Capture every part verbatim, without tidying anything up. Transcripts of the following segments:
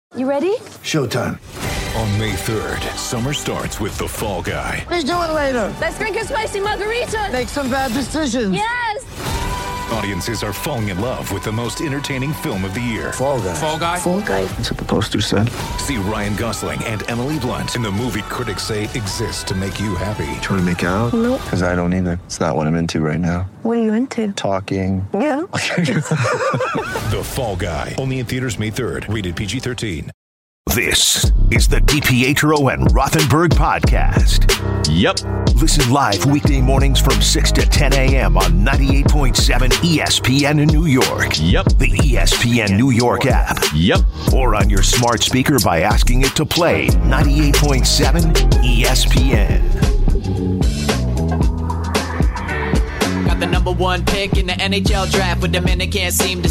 You ready? Showtime. On May third, summer starts with The Fall Guy. Let's do it later. Let's drink a spicy margarita. Make some bad decisions. Yes! Audiences are falling in love with the most entertaining film of the year. Fall Guy. Fall Guy? Fall Guy. That's what the poster said. See Ryan Gosling and Emily Blunt in the movie critics say exists to make you happy. Trying to make it out? Nope. Because I don't either. It's not what I'm into right now. What are you into? Talking. Yeah. The Fall Guy. Only in theaters May third. Rated P G thirteen. This is the DiPietro and Rothenberg podcast. Yep. Listen live weekday mornings from six to ten a.m. on ninety-eight point seven E S P N in New York. Yep. The E S P N New York app. Yep. Or on your smart speaker by asking it to play ninety-eight point seven E S P N. The number one pick in the N H L draft with the men that can't seem to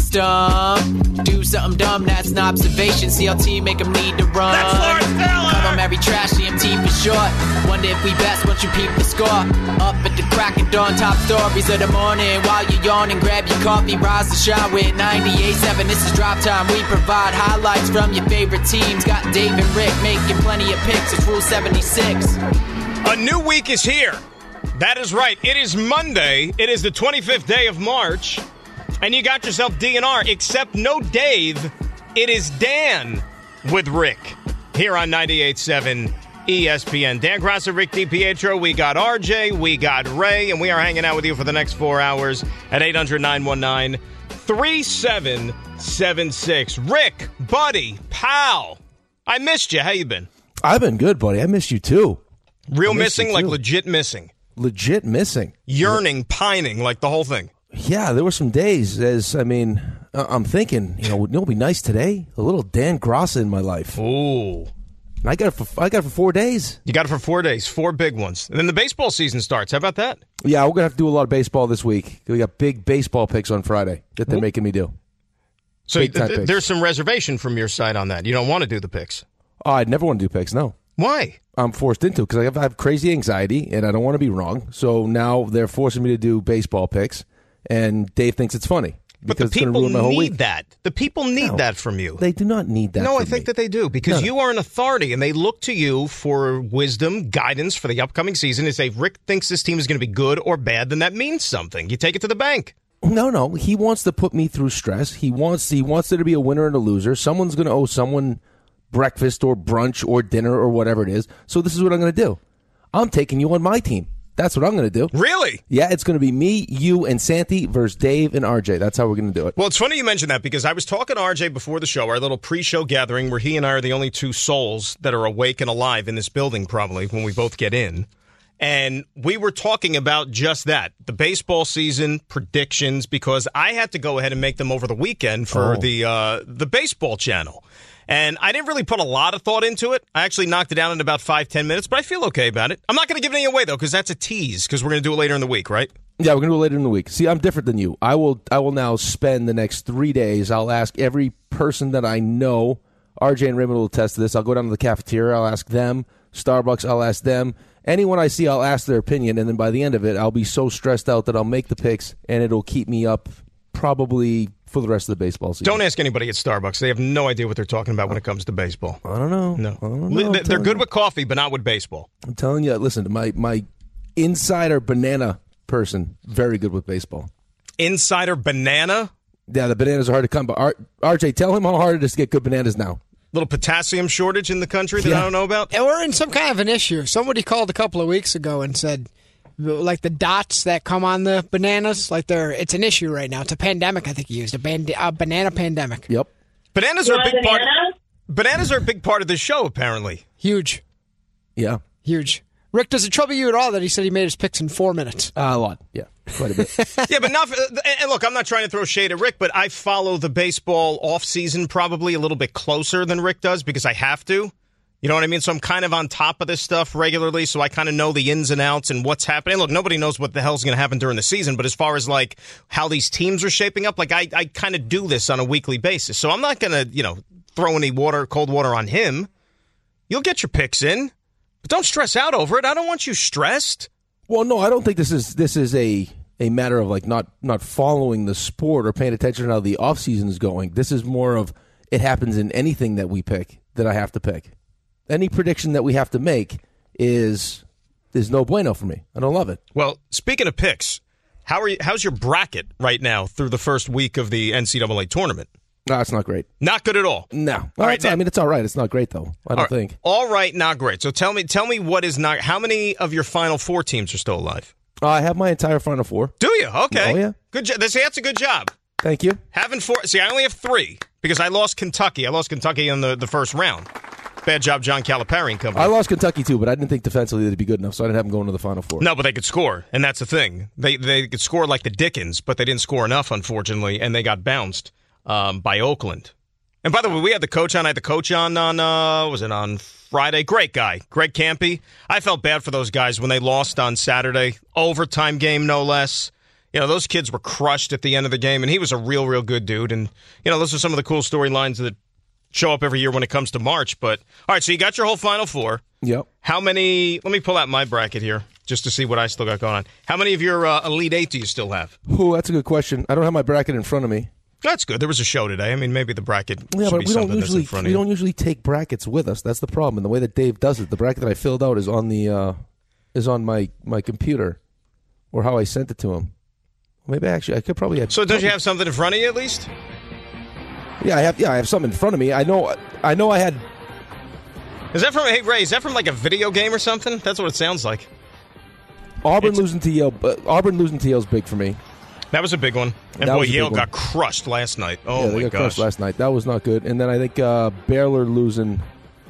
stump. Do something dumb, that's an observation. C L T make them need to run. That's Lawrence Taylor! Call them every trash, C M T for short. Wonder if we best once you peep the score. Up at the crack of dawn, top stories of the morning. While you're yawning, grab your coffee, rise to shine with ninety-eight point seven. This is Drop Time. We provide highlights from your favorite teams. Got Dave and Rick making plenty of picks. It's Rule seventy-six. A new week is here. That is right. It is Monday. It is the twenty-fifth day of March. And you got yourself D N R, except no Dave. It is Dan with Rick here on ninety-eight point seven E S P N. Dan Grasser, Rick DiPietro. We got R J. We got Ray. And we are hanging out with you for the next four hours at eight hundred, nine one nine, three seven seven six. Rick, buddy, pal, I missed you. How you been? I've been good, buddy. I missed you, too. Real missing, like legit missing? Legit missing. Yearning, pining, like the whole thing. Yeah, there were some days as, I mean, I'm thinking, you know, you know what would be nice today? A little Dan Grassa in my life. Ooh. And I got it for I got it for four days. You got it for four days, four big ones. And then the baseball season starts. How about that? Yeah, we're going to have to do a lot of baseball this week. We got big baseball picks on Friday that they're Ooh. making me do. So th- th- there's some reservation from your side on that. You don't want to do the picks. Oh, I'd never want to do picks, no. Why? I'm forced into it because I have, I have crazy anxiety and I don't want to be wrong. So now they're forcing me to do baseball picks, and Dave thinks it's funny. But the people need week. that. The people need no, that from you. They do not need that No, from I think me. that they do because no. you are an authority and they look to you for wisdom, guidance for the upcoming season. And say, if Rick thinks this team is going to be good or bad, then that means something. You take it to the bank. No, no. He wants to put me through stress. He wants, he wants there to be a winner and a loser. Someone's going to owe someone breakfast or brunch or dinner or whatever it is. So this is what I'm going to do. I'm taking you on my team. That's what I'm going to do. Really? Yeah, it's going to be me, you, and Santi versus Dave and R J. That's how we're going to do it. Well, it's funny you mentioned that because I was talking to R J before the show, our little pre-show gathering where he and I are the only two souls that are awake and alive in this building probably when we both get in. And we were talking about just that, the baseball season predictions, because I had to go ahead and make them over the weekend for oh. the uh, the baseball channel. And I didn't really put a lot of thought into it. I actually knocked it down in about five, ten minutes, but I feel okay about it. I'm not going to give any away, though, because that's a tease, because we're going to do it later in the week, right? Yeah, we're going to do it later in the week. See, I'm different than you. I will I will now spend the next three days. I'll ask every person that I know. R J and Raymond will attest to this. I'll go down to the cafeteria. I'll ask them. Starbucks, I'll ask them. Anyone I see, I'll ask their opinion, and then by the end of it, I'll be so stressed out that I'll make the picks, and it'll keep me up probably for the rest of the baseball season. Don't ask anybody at Starbucks. They have no idea what they're talking about when it comes to baseball. I don't know. No. I don't know. They're good with coffee, but not with baseball. I'm telling you, listen, my, my insider banana person, very good with baseball. Insider banana? Yeah, the bananas are hard to come by. R- R J, tell him how hard it is to get good bananas now. Little potassium shortage in the country that Yeah. I don't know about? And we're in some kind of an issue. Somebody called a couple of weeks ago and said, like the dots that come on the bananas, like they're it's an issue right now. It's a pandemic, I think he used, a, band- a banana pandemic. Yep. Bananas are a big part. Bananas are a big part of the show, apparently. Huge. Yeah. Huge. Rick, does it trouble you at all that he said he made his picks in four minutes? Uh, a lot, yeah, quite a bit. Yeah, but not. And look, I'm not trying to throw shade at Rick, but I follow the baseball off season probably a little bit closer than Rick does because I have to. You know what I mean? So I'm kind of on top of this stuff regularly, so I kind of know the ins and outs and what's happening. Look, nobody knows what the hell's going to happen during the season, but as far as like how these teams are shaping up, like I, I kind of do this on a weekly basis. So I'm not going to, you know, throw any water, cold water on him. You'll get your picks in, but don't stress out over it. I don't want you stressed. Well, no, I don't think this is this is a, a matter of like not, not following the sport or paying attention to how the offseason is going. This is more of it happens in anything that we pick that I have to pick. Any prediction that we have to make is is no bueno for me. I don't love it. Well, speaking of picks, how are you? How's your bracket right now through the first week of the N C double A tournament? No, it's not great. Not good at all. No. All Well, right, it's- I mean, it's all right. It's not great though. I don't all right, think. All right, not great. So tell me, tell me what is not. How many of your Final Four teams are still alive? Uh, I have my entire Final Four. Do you? Okay. Oh yeah. Good job. See, that's a good job. Thank you. Having four. See, I only have three because I lost Kentucky. I lost Kentucky in the, the first round. Bad job, John Calipari and company. I lost Kentucky too, but I didn't think defensively they'd be good enough, so I didn't have them going to the Final Four. No, but they could score, and that's the thing. They they could score like the Dickens, but they didn't score enough, unfortunately, and they got bounced um, by Oakland. And by the way, we had the coach on. I had the coach on on uh, was it on Friday? Great guy, Greg Campy. I felt bad for those guys when they lost on Saturday, overtime game no less. You know, those kids were crushed at the end of the game, and he was a real, real good dude. And you know, those are some of the cool storylines that show up every year when it comes to March. But all right, so you got your whole Final Four. Yep. How many? Let me pull out my bracket here just to see what I still got going on. How many of your uh, Elite Eight do you still have? Ooh, that's a good question. I don't have my bracket in front of me. That's good. There was a show today. I mean, maybe the bracket Yeah, should but be we don't something that's usually in front we of you. don't usually take brackets with us. That's the problem. And the way that Dave does it, the bracket that I filled out is on the uh, is on my, my computer, or how I sent it to him. Maybe actually I could probably have. So don't you have something in front of you at least? Yeah, I have. Yeah, I have something in front of me. I know. I know. I had. Is that from? Hey Ray, is that from like a video game or something? That's what it sounds like. Auburn It's- losing to Yale. But Auburn losing to Yale is big for me. That was a big one. And That boy, was a big Yale one. got crushed last night. Oh yeah, they my got gosh. crushed last night. That was not good. And then I think uh, Baylor losing.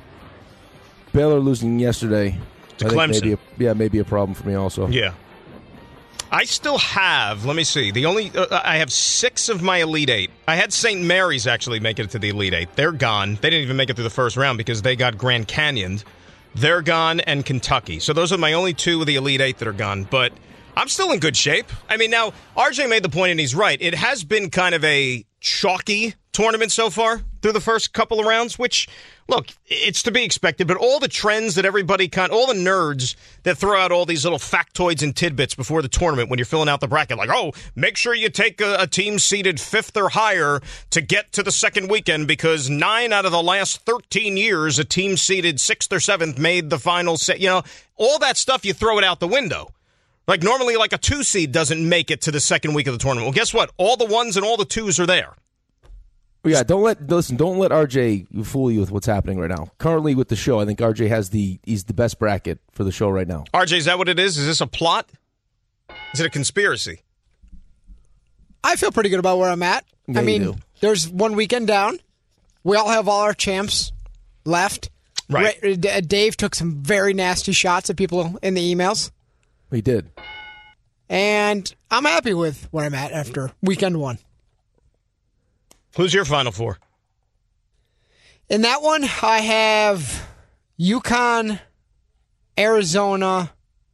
Baylor losing yesterday. To I think Clemson. Maybe a, yeah, maybe a problem for me also. Yeah. I still have, let me see, the only, uh, I have six of my Elite Eight. I had Saint Mary's actually make it to the Elite Eight. They're gone. They didn't even make it through the first round because they got Grand Canyoned. They're gone, and Kentucky. So those are my only two of the Elite Eight that are gone. But I'm still in good shape. I mean, now, R J made the point, and he's right. It has been kind of a chalky tournament so far through the first couple of rounds, which, look, it's to be expected, but all the trends that everybody kind all the nerds that throw out all these little factoids and tidbits before the tournament when you're filling out the bracket, like, oh, make sure you take a, a team seeded fifth or higher to get to the second weekend because nine out of the last thirteen years, a team seeded sixth or seventh made the final set. You know, all that stuff, you throw it out the window. Like, normally, like, a two seed doesn't make it to the second week of the tournament. Well, guess what? All the ones and all the twos are there. Yeah, don't let listen. Don't let R J fool you with what's happening right now. Currently, with the show, I think R J has the he's the best bracket for the show right now. R J, is that what it is? Is this a plot? Is it a conspiracy? I feel pretty good about where I'm at. Yeah, I mean, you do. there's one weekend down. We all have all our champs left. Right. Ra- D- Dave took some very nasty shots at people in the emails. He did. And I'm happy with where I'm at after weekend one. Who's your Final Four? In that one, I have UConn, Arizona,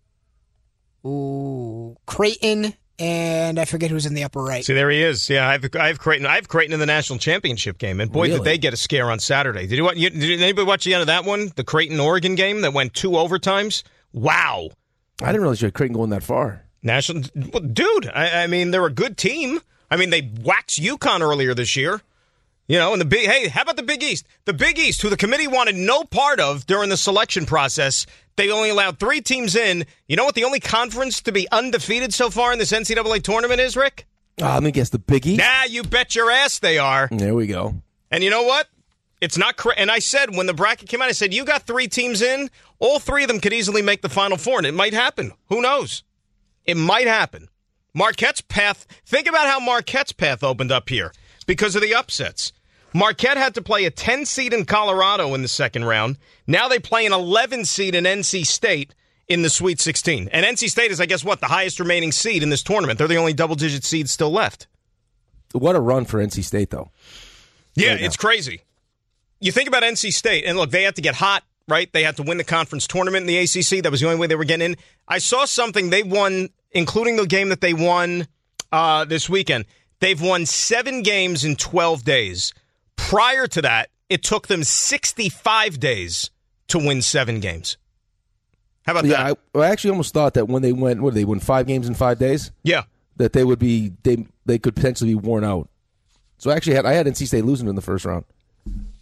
ooh, Creighton, and I forget who's in the upper right. See, there he is. Yeah, I have, I have Creighton. I have Creighton in the national championship game, and boy, Really? did they get a scare on Saturday. Did you, watch- you did anybody watch the end of that one? The Creighton Oregon game that went two overtimes. Wow, I didn't realize you had Creighton going that far. national well, dude. I, I mean, they're a good team. I mean, they waxed UConn earlier this year. You know, and the big, hey, how about the Big East? The Big East, who the committee wanted no part of during the selection process, they only allowed three teams in. You know what the only conference to be undefeated so far in this N C double A tournament is, Rick? Ah, let me guess, the Big East. Nah, you bet your ass they are. There we go. And you know what? It's not correct. And I said, when the bracket came out, I said, you got three teams in. All three of them could easily make the Final Four, and it might happen. Who knows? It might happen. Marquette's path, think about how Marquette's path opened up here because of the upsets. Marquette had to play a ten seed in Colorado in the second round. Now they play an eleven seed in N C State in the Sweet sixteen. And N C State is, I guess, what, the highest remaining seed in this tournament. They're the only double-digit seed still left. What a run for N C State, though. Yeah, Right now. it's crazy. You think about N C State, and look, they had to get hot, right? They had to win the conference tournament in the A C C. That was the only way they were getting in. I saw something. They won, including the game that they won uh, this weekend. They've won seven games in twelve days. Prior to that, it took them sixty-five days to win seven games. How about Yeah, that? I, I actually almost thought that when they went, what did they win five games in five days? Yeah. That they would be they they could potentially be worn out. So I actually had I had N C State losing in the first round.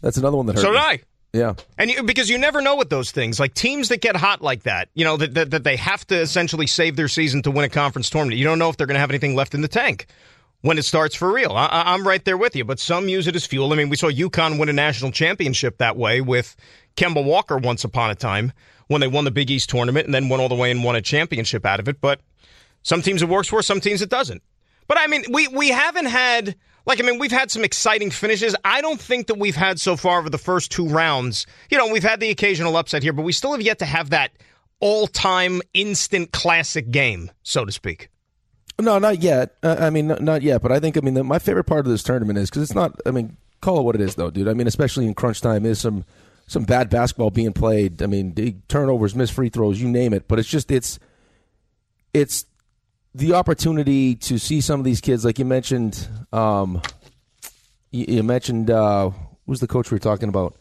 That's another one that hurt So me. did I. Yeah. And you, because you never know with those things, like teams that get hot like that, you know, that, that, that they have to essentially save their season to win a conference tournament. You don't know if they're going to have anything left in the tank when it starts for real. I, I'm right there with you, but some use it as fuel. I mean, we saw UConn win a national championship that way with Kemba Walker once upon a time when they won the Big East tournament and then went all the way and won a championship out of it. But some teams it works for, some teams it doesn't. But, I mean, we, we haven't had, like, I mean, we've had some exciting finishes. I don't think that we've had so far over the first two rounds. You know, we've had the occasional upset here, but we still have yet to have that all-time instant classic game, so to speak. No, not yet. Uh, I mean, not, not yet. But I think, I mean, the, my favorite part of this tournament is, because it's not, I mean, call it what it is, though, dude. I mean, especially in crunch time, is some some bad basketball being played. I mean, big turnovers, missed free throws, you name it. But it's just, it's, it's, the opportunity to see some of these kids, like you mentioned, um, you, you mentioned, uh, who's the coach we were talking about?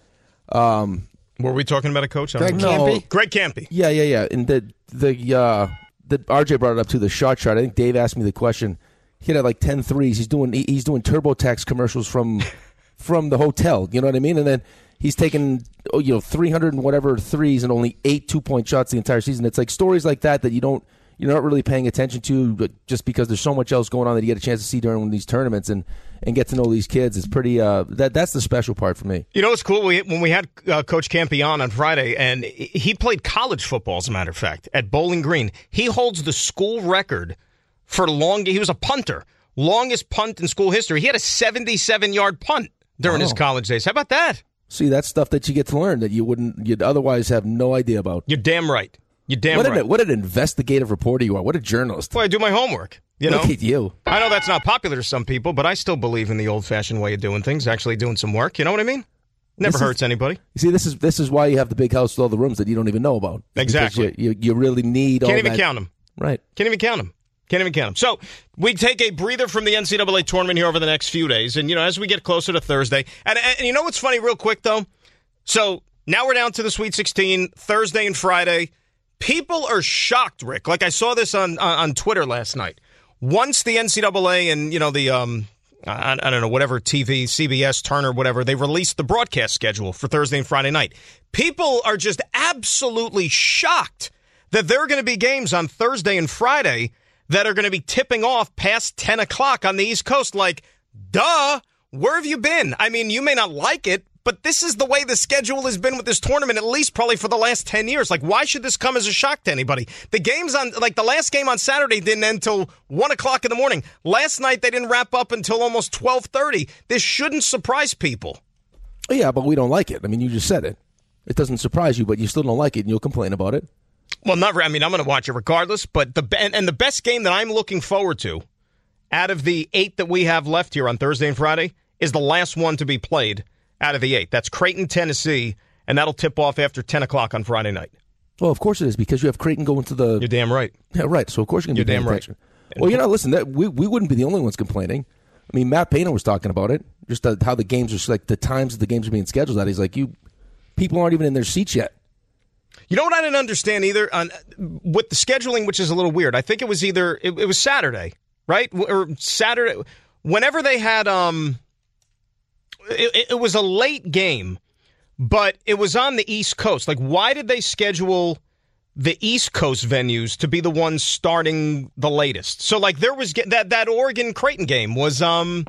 Um, were we talking about a coach? Greg no, Campy? Greg Campy. Yeah, yeah, yeah. And the, the, uh, the R J brought it up to the shot shot. I think Dave asked me the question. He had like ten threes. He's doing, he's doing TurboTax commercials from, from the hotel. You know what I mean? And then he's taken, oh, you know, three hundred and whatever threes and only eight two-point shots the entire season. It's like stories like that that you don't, you're not really paying attention to, but just because there's so much else going on that you get a chance to see during these tournaments and, and get to know these kids. It's pretty, uh, that that's the special part for me. You know what's cool? We, when we had uh, Coach Campy on on Friday, and he played college football, as a matter of fact, at Bowling Green. He holds the school record for long, he was a punter, longest punt in school history. He had a seventy-seven-yard punt during Oh. his college days. How about that? See, that's stuff that you get to learn that you wouldn't, you'd otherwise have no idea about. You're damn right. You're damn what right. An, what an investigative reporter you are. What a journalist. Well, I do my homework. You know, Look at you. I know that's not popular to some people, but I still believe in the old-fashioned way of doing things, actually doing some work. You know what I mean? Never This hurts is- anybody. You see, this is this is why you have the big house with all the rooms that you don't even know about. Exactly. Because You, you, you really need all Can't even that. count them. Right. Can't even count them. Can't even count them. So we take a breather from the N C double A tournament here over the next few days. And, you know, as we get closer to Thursday. And, and, and you know what's funny real quick, though? So now we're down to the Sweet sixteen, Thursday and Friday. People are shocked, Rick. Like I saw this on, on, on Twitter last night. Once the N C double A and, you know, the, um, I, I don't know, whatever T V, C B S, Turner, whatever, they released the broadcast schedule for Thursday and Friday night. People are just absolutely shocked that there are going to be games on Thursday and Friday that are going to be tipping off past ten o'clock on the East Coast. Like, duh, where have you been? I mean, you may not like it, but this is the way the schedule has been with this tournament, at least probably for the last ten years. Like, why should this come as a shock to anybody? The games on, like, the last game on Saturday didn't end until one o'clock in the morning. Last night, they didn't wrap up until almost twelve thirty. This shouldn't surprise people. Yeah, but we don't like it. I mean, you just said it. It doesn't surprise you, but you still don't like it, and you'll complain about it. Well, not. I mean, I'm going to watch it regardless. But the and, and the best game that I'm looking forward to, out of the eight that we have left here on Thursday and Friday, is the last one to be played out of the eight. That's Creighton, Tennessee, and that'll tip off after ten o'clock on Friday night. Well, of course it is, because you have Creighton going to the... You're damn right. Yeah, right. So, of course you're going to be You're paying damn right. attention. Well, you know, listen, that, we, we wouldn't be the only ones complaining. I mean, Matt Painter was talking about it, just uh, how the games are, like, the times that the games are being scheduled at. He's like, you people aren't even in their seats yet. You know what I didn't understand either? On with the scheduling, which is a little weird. I think it was either, it, it was Saturday, right? Or Saturday. Whenever they had, um, it, it was a late game, but it was on the East Coast. Like, why did they schedule the East Coast venues to be the ones starting the latest? So, like, there was that that Oregon Creighton game was, um,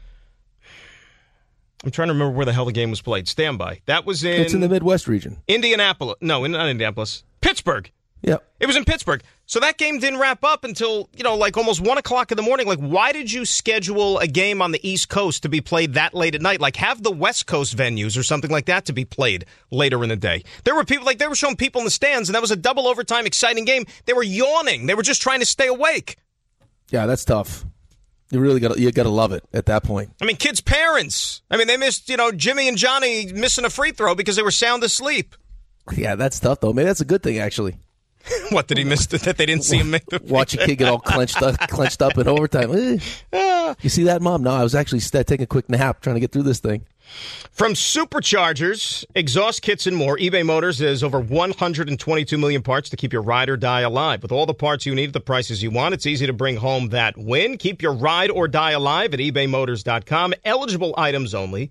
I'm trying to remember where the hell the game was played. Stand by. That was in... It's in the Midwest region. Indianapolis. No, not Indianapolis. Pittsburgh. Yeah. It was in Pittsburgh. So that game didn't wrap up until, you know, like almost one o'clock in the morning. Like, why did you schedule a game on the East Coast to be played that late at night? Like, have the West Coast venues or something like that to be played later in the day. There were people, like, they were showing people in the stands, and that was a double overtime exciting game. They were yawning. They were just trying to stay awake. Yeah, that's tough. You really got you got to love it at that point. I mean, kids' parents. I mean, they missed, you know, Jimmy and Johnny missing a free throw because they were sound asleep. Yeah, that's tough, though. Maybe that's a good thing, actually. What, did he miss the, that they didn't see him make the free Watch a kid get all clenched up, clenched up in overtime. Eh. You see that, Mom? No, I was actually st- taking a quick nap trying to get through this thing. From superchargers, exhaust kits, and more, eBay Motors is over one hundred twenty-two million parts to keep your ride or die alive. With all the parts you need at the prices you want, it's easy to bring home that win. Keep your ride or die alive at ebay motors dot com. Eligible items only.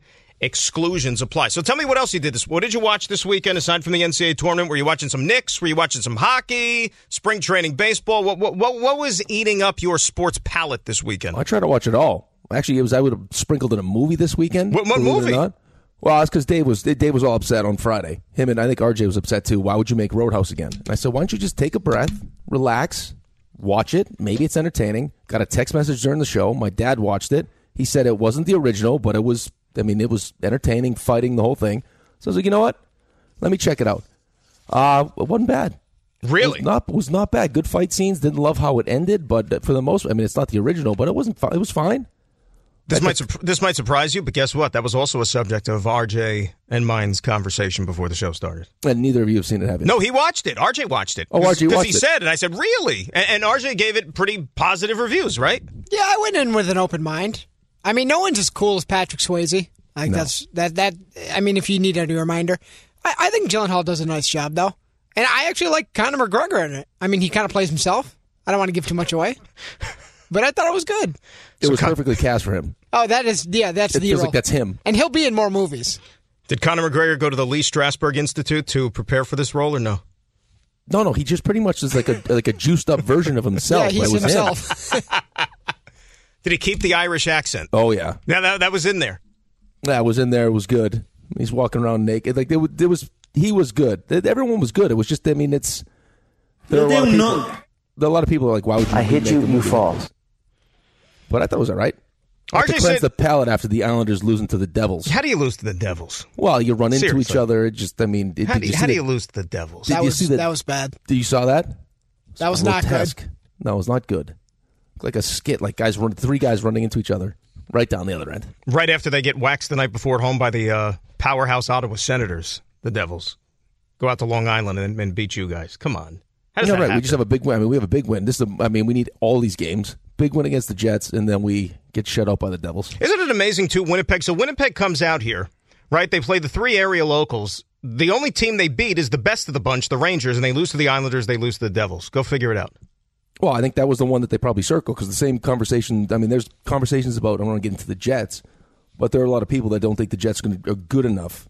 exclusions apply. So tell me what else you did this. What did you watch this weekend aside from the N C double A tournament? Were you watching some Knicks? Were you watching some hockey? Spring training baseball? What what what, what was eating up your sports palate this weekend? I tried to watch it all. Actually, it was I would have sprinkled in a movie this weekend. What, what movie? Well, that's because Dave was Dave was all upset on Friday. Him and I think R J was upset too. Why would you make Roadhouse again? And I said, why don't you just take a breath, relax, watch it. Maybe it's entertaining. Got a text message during the show. My dad watched it. He said it wasn't the original, but it was. I mean, it was entertaining, fighting the whole thing. So I was like, you know what? Let me check it out. Uh, it wasn't bad. Really? It was not, it was not bad. Good fight scenes. Didn't love how it ended, but for the most, I mean, it's not the original, but it wasn't. It was fine. This might this might surprise you, but guess what? That was also a subject of R J and mine's conversation before the show started. And neither of you have seen it, have you? No, he watched it. R J watched it. Oh, R J watched it. Because he said, and I said, really? And, and R J gave it pretty positive reviews, right? Yeah, I went in with an open mind. I mean, no one's as cool as Patrick Swayze. I think No. that's that that. I mean, if you need a reminder, I, I think Gyllenhaal does a nice job though, and I actually like Conor McGregor in it. I mean, he kind of plays himself. I don't want to give too much away, but I thought it was good. It So was Con- perfectly cast for him. Oh, that is yeah, that's It the feels role. like that's him. And he'll be in more movies. Did Conor McGregor go to the Lee Strasberg Institute to prepare for this role or no? No, no, he just pretty much is like a like a juiced up version of himself. Yeah, he's It was him. himself. Did he keep the Irish accent? Oh yeah, Now that, that was in there. that was in there. It was good. He's walking around naked. Like there was, there was he was good. Everyone was good. It was just, I mean, it's there are a lot of people. There are a lot of people are like, why would you? I hit make you, the you movie fall. like this? But I thought it was all right. I R had J to cleanse said, the palate after the Islanders losing to the Devils. how do you lose to the Devils? Well, you run into Seriously. each other. It just, I mean, it, How did do you you, see how do the- you lose to the Devils? Did that you was see the- that was bad. Did you saw that? That was not good. Grotesque. No, it was not good. Like a skit, like guys run, three guys running into each other, right down the other end. Right after they get waxed the night before at home by the uh, powerhouse Ottawa Senators, the Devils. Go out to Long Island and, and beat you guys. Come on. How does No, that right. happen? We just have a big win. I mean, we have a big win. This is, a, I mean, we need all these games. Big win against the Jets, and then we get shut out by the Devils. Isn't it amazing, too, Winnipeg? So Winnipeg comes out here, right? They play the three area locals. The only team they beat is the best of the bunch, the Rangers, and they lose to the Islanders, they lose to the Devils. Go figure it out. Well, I think that was the one that they probably circled because the same conversation. I mean, there's conversations about. I don't want to get into the Jets, but there are a lot of people that don't think the Jets are good enough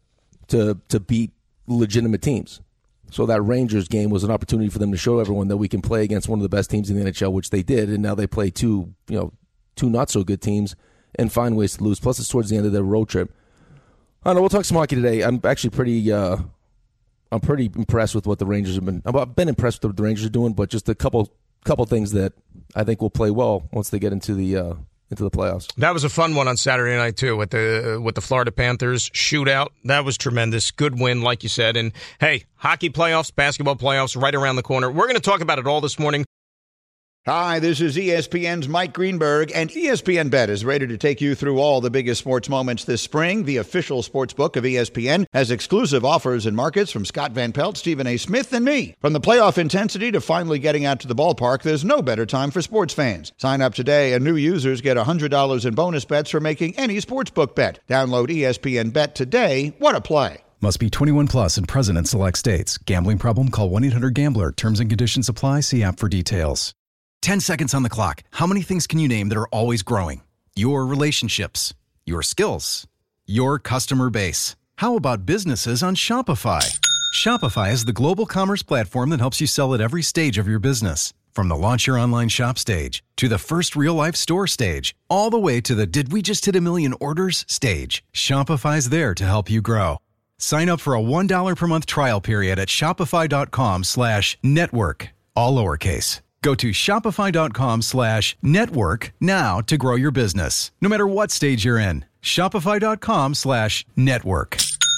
to to beat legitimate teams. So that Rangers game was an opportunity for them to show everyone that we can play against one of the best teams in the N H L, which they did, and now they play two, you know, two not so good teams and find ways to lose. Plus, it's towards the end of their road trip. I don't know. We'll talk some hockey today. I'm actually pretty. Uh, I'm pretty impressed with what the Rangers have been. I've been impressed with what the Rangers are doing, but just a couple couple things that I think will play well once they get into the uh, into the playoffs. That was a fun one on Saturday night, too, with the uh, with the Florida Panthers shootout. That was tremendous. Good win, like you said. And, hey, hockey playoffs, basketball playoffs, right around the corner. We're going to talk about it all this morning. Hi, this is E S P N's Mike Greenberg, and E S P N Bet is ready to take you through all the biggest sports moments this spring. The official sports book of E S P N has exclusive offers and markets from Scott Van Pelt, Stephen A. Smith, and me. From the playoff intensity to finally getting out to the ballpark, there's no better time for sports fans. Sign up today, and new users get one hundred dollars in bonus bets for making any sportsbook bet. Download E S P N Bet today. What a play. Must be twenty-one plus and present in select states. Gambling problem? Call one eight hundred gambler. Terms and conditions apply. See app for details. ten seconds on the clock. How many things can you name that are always growing? Your relationships, your skills, your customer base. How about businesses on Shopify? Shopify is the global commerce platform that helps you sell at every stage of your business. From the launch your online shop stage to the first real life store stage, all the way to the did we just hit a million orders stage. Shopify's there to help you grow. Sign up for a one dollar per month trial period at shopify.com slash network, all lowercase. Go to shopify.com slash network now to grow your business. No matter what stage you're in, shopify.com slash network.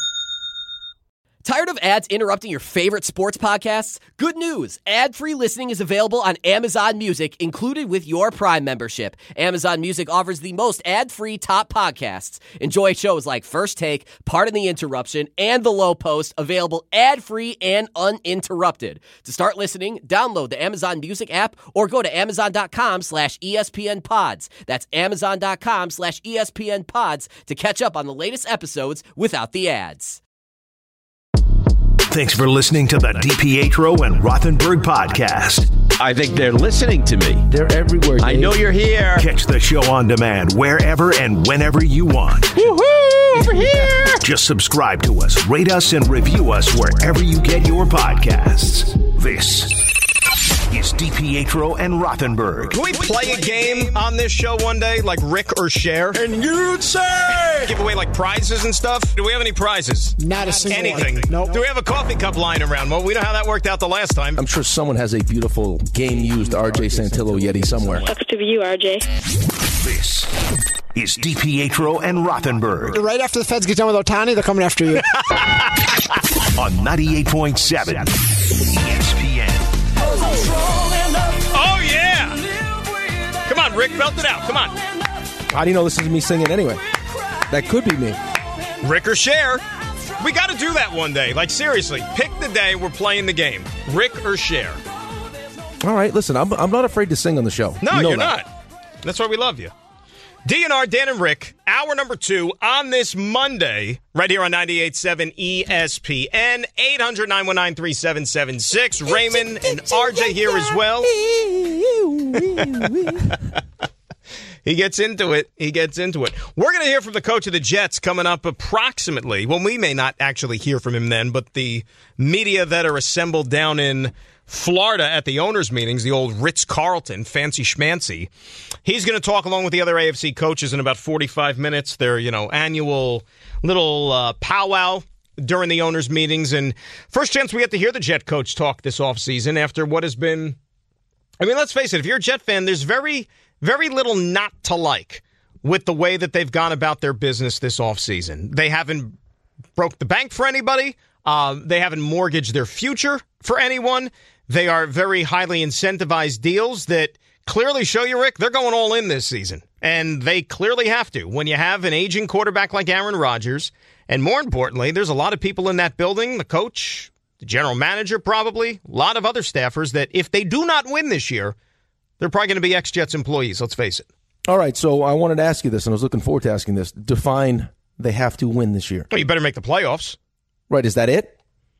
Tired of ads interrupting your favorite sports podcasts? Good news! Ad-free listening is available on Amazon Music, included with your Prime membership. Amazon Music offers the most ad-free top podcasts. Enjoy shows like First Take, Pardon the Interruption, and The Low Post, available ad-free and uninterrupted. To start listening, download the Amazon Music app or go to amazon.com slash ESPN pods. That's amazon.com slash ESPN pods to catch up on the latest episodes without the ads. Thanks for listening to the DiPietro and Rothenberg podcast. I think they're listening to me. They're everywhere, Dave. I know you're here. Catch the show on demand wherever and whenever you want. Woohoo! Over here! Just subscribe to us, rate us, and review us wherever you get your podcasts. This is DiPietro and Rothenberg. Can we play a game on this show one day, like Rick or Cher? And you'd say... Give away, like, prizes and stuff? Do we have any prizes? Not a single Anything. one. Nope. Do we have a coffee cup lying around? Well, we know how that worked out the last time. I'm sure someone has a beautiful game-used R J Santillo Yeti somewhere. Sucks to be you, R J. This is DiPietro and Rothenberg. Right after the feds get done with Ohtani, they're coming after you. On ninety-eight point seven E S P N. Oh, yeah! Come on, Rick, belt it out. Come on. How do you know this is me singing anyway? That could be me. Rick or Cher. We got to do that one day. Like, seriously, pick the day we're playing the game. Rick or Cher. All right, listen, I'm, I'm not afraid to sing on the show. No, you know you're that. not. That's why we love you. D N R, Dan and Rick, hour number two on this Monday, right here on ninety-eight point seven E S P N, eight hundred, nine one nine, three seven seven six. Raymond and R J here as well. He gets into it. He gets into it. We're going to hear from the coach of the Jets coming up approximately. Well, we may not actually hear from him then, but the media that are assembled down in Florida at the owners' meetings, the old Ritz-Carlton, fancy schmancy. He's going to talk along with the other A F C coaches in about forty-five minutes. Their, you know, annual little uh, powwow during the owners' meetings. And first chance we get to hear the Jet coach talk this offseason after what has been, I mean, let's face it, if you're a Jet fan, there's very, very little not to like with the way that they've gone about their business this offseason. They haven't broke the bank for anybody. Um, they haven't mortgaged their future for anyone. They are very highly incentivized deals that clearly show you, Rick, they're going all in this season. And they clearly have to. When you have an aging quarterback like Aaron Rodgers, and more importantly, there's a lot of people in that building, the coach, the general manager probably, a lot of other staffers that if they do not win this year, they're probably going to be ex-Jets employees, let's face it. All right, so I wanted to ask you this, and I was looking forward to asking this. Define they have to win this year. Well, you better make the playoffs. Right, is that it?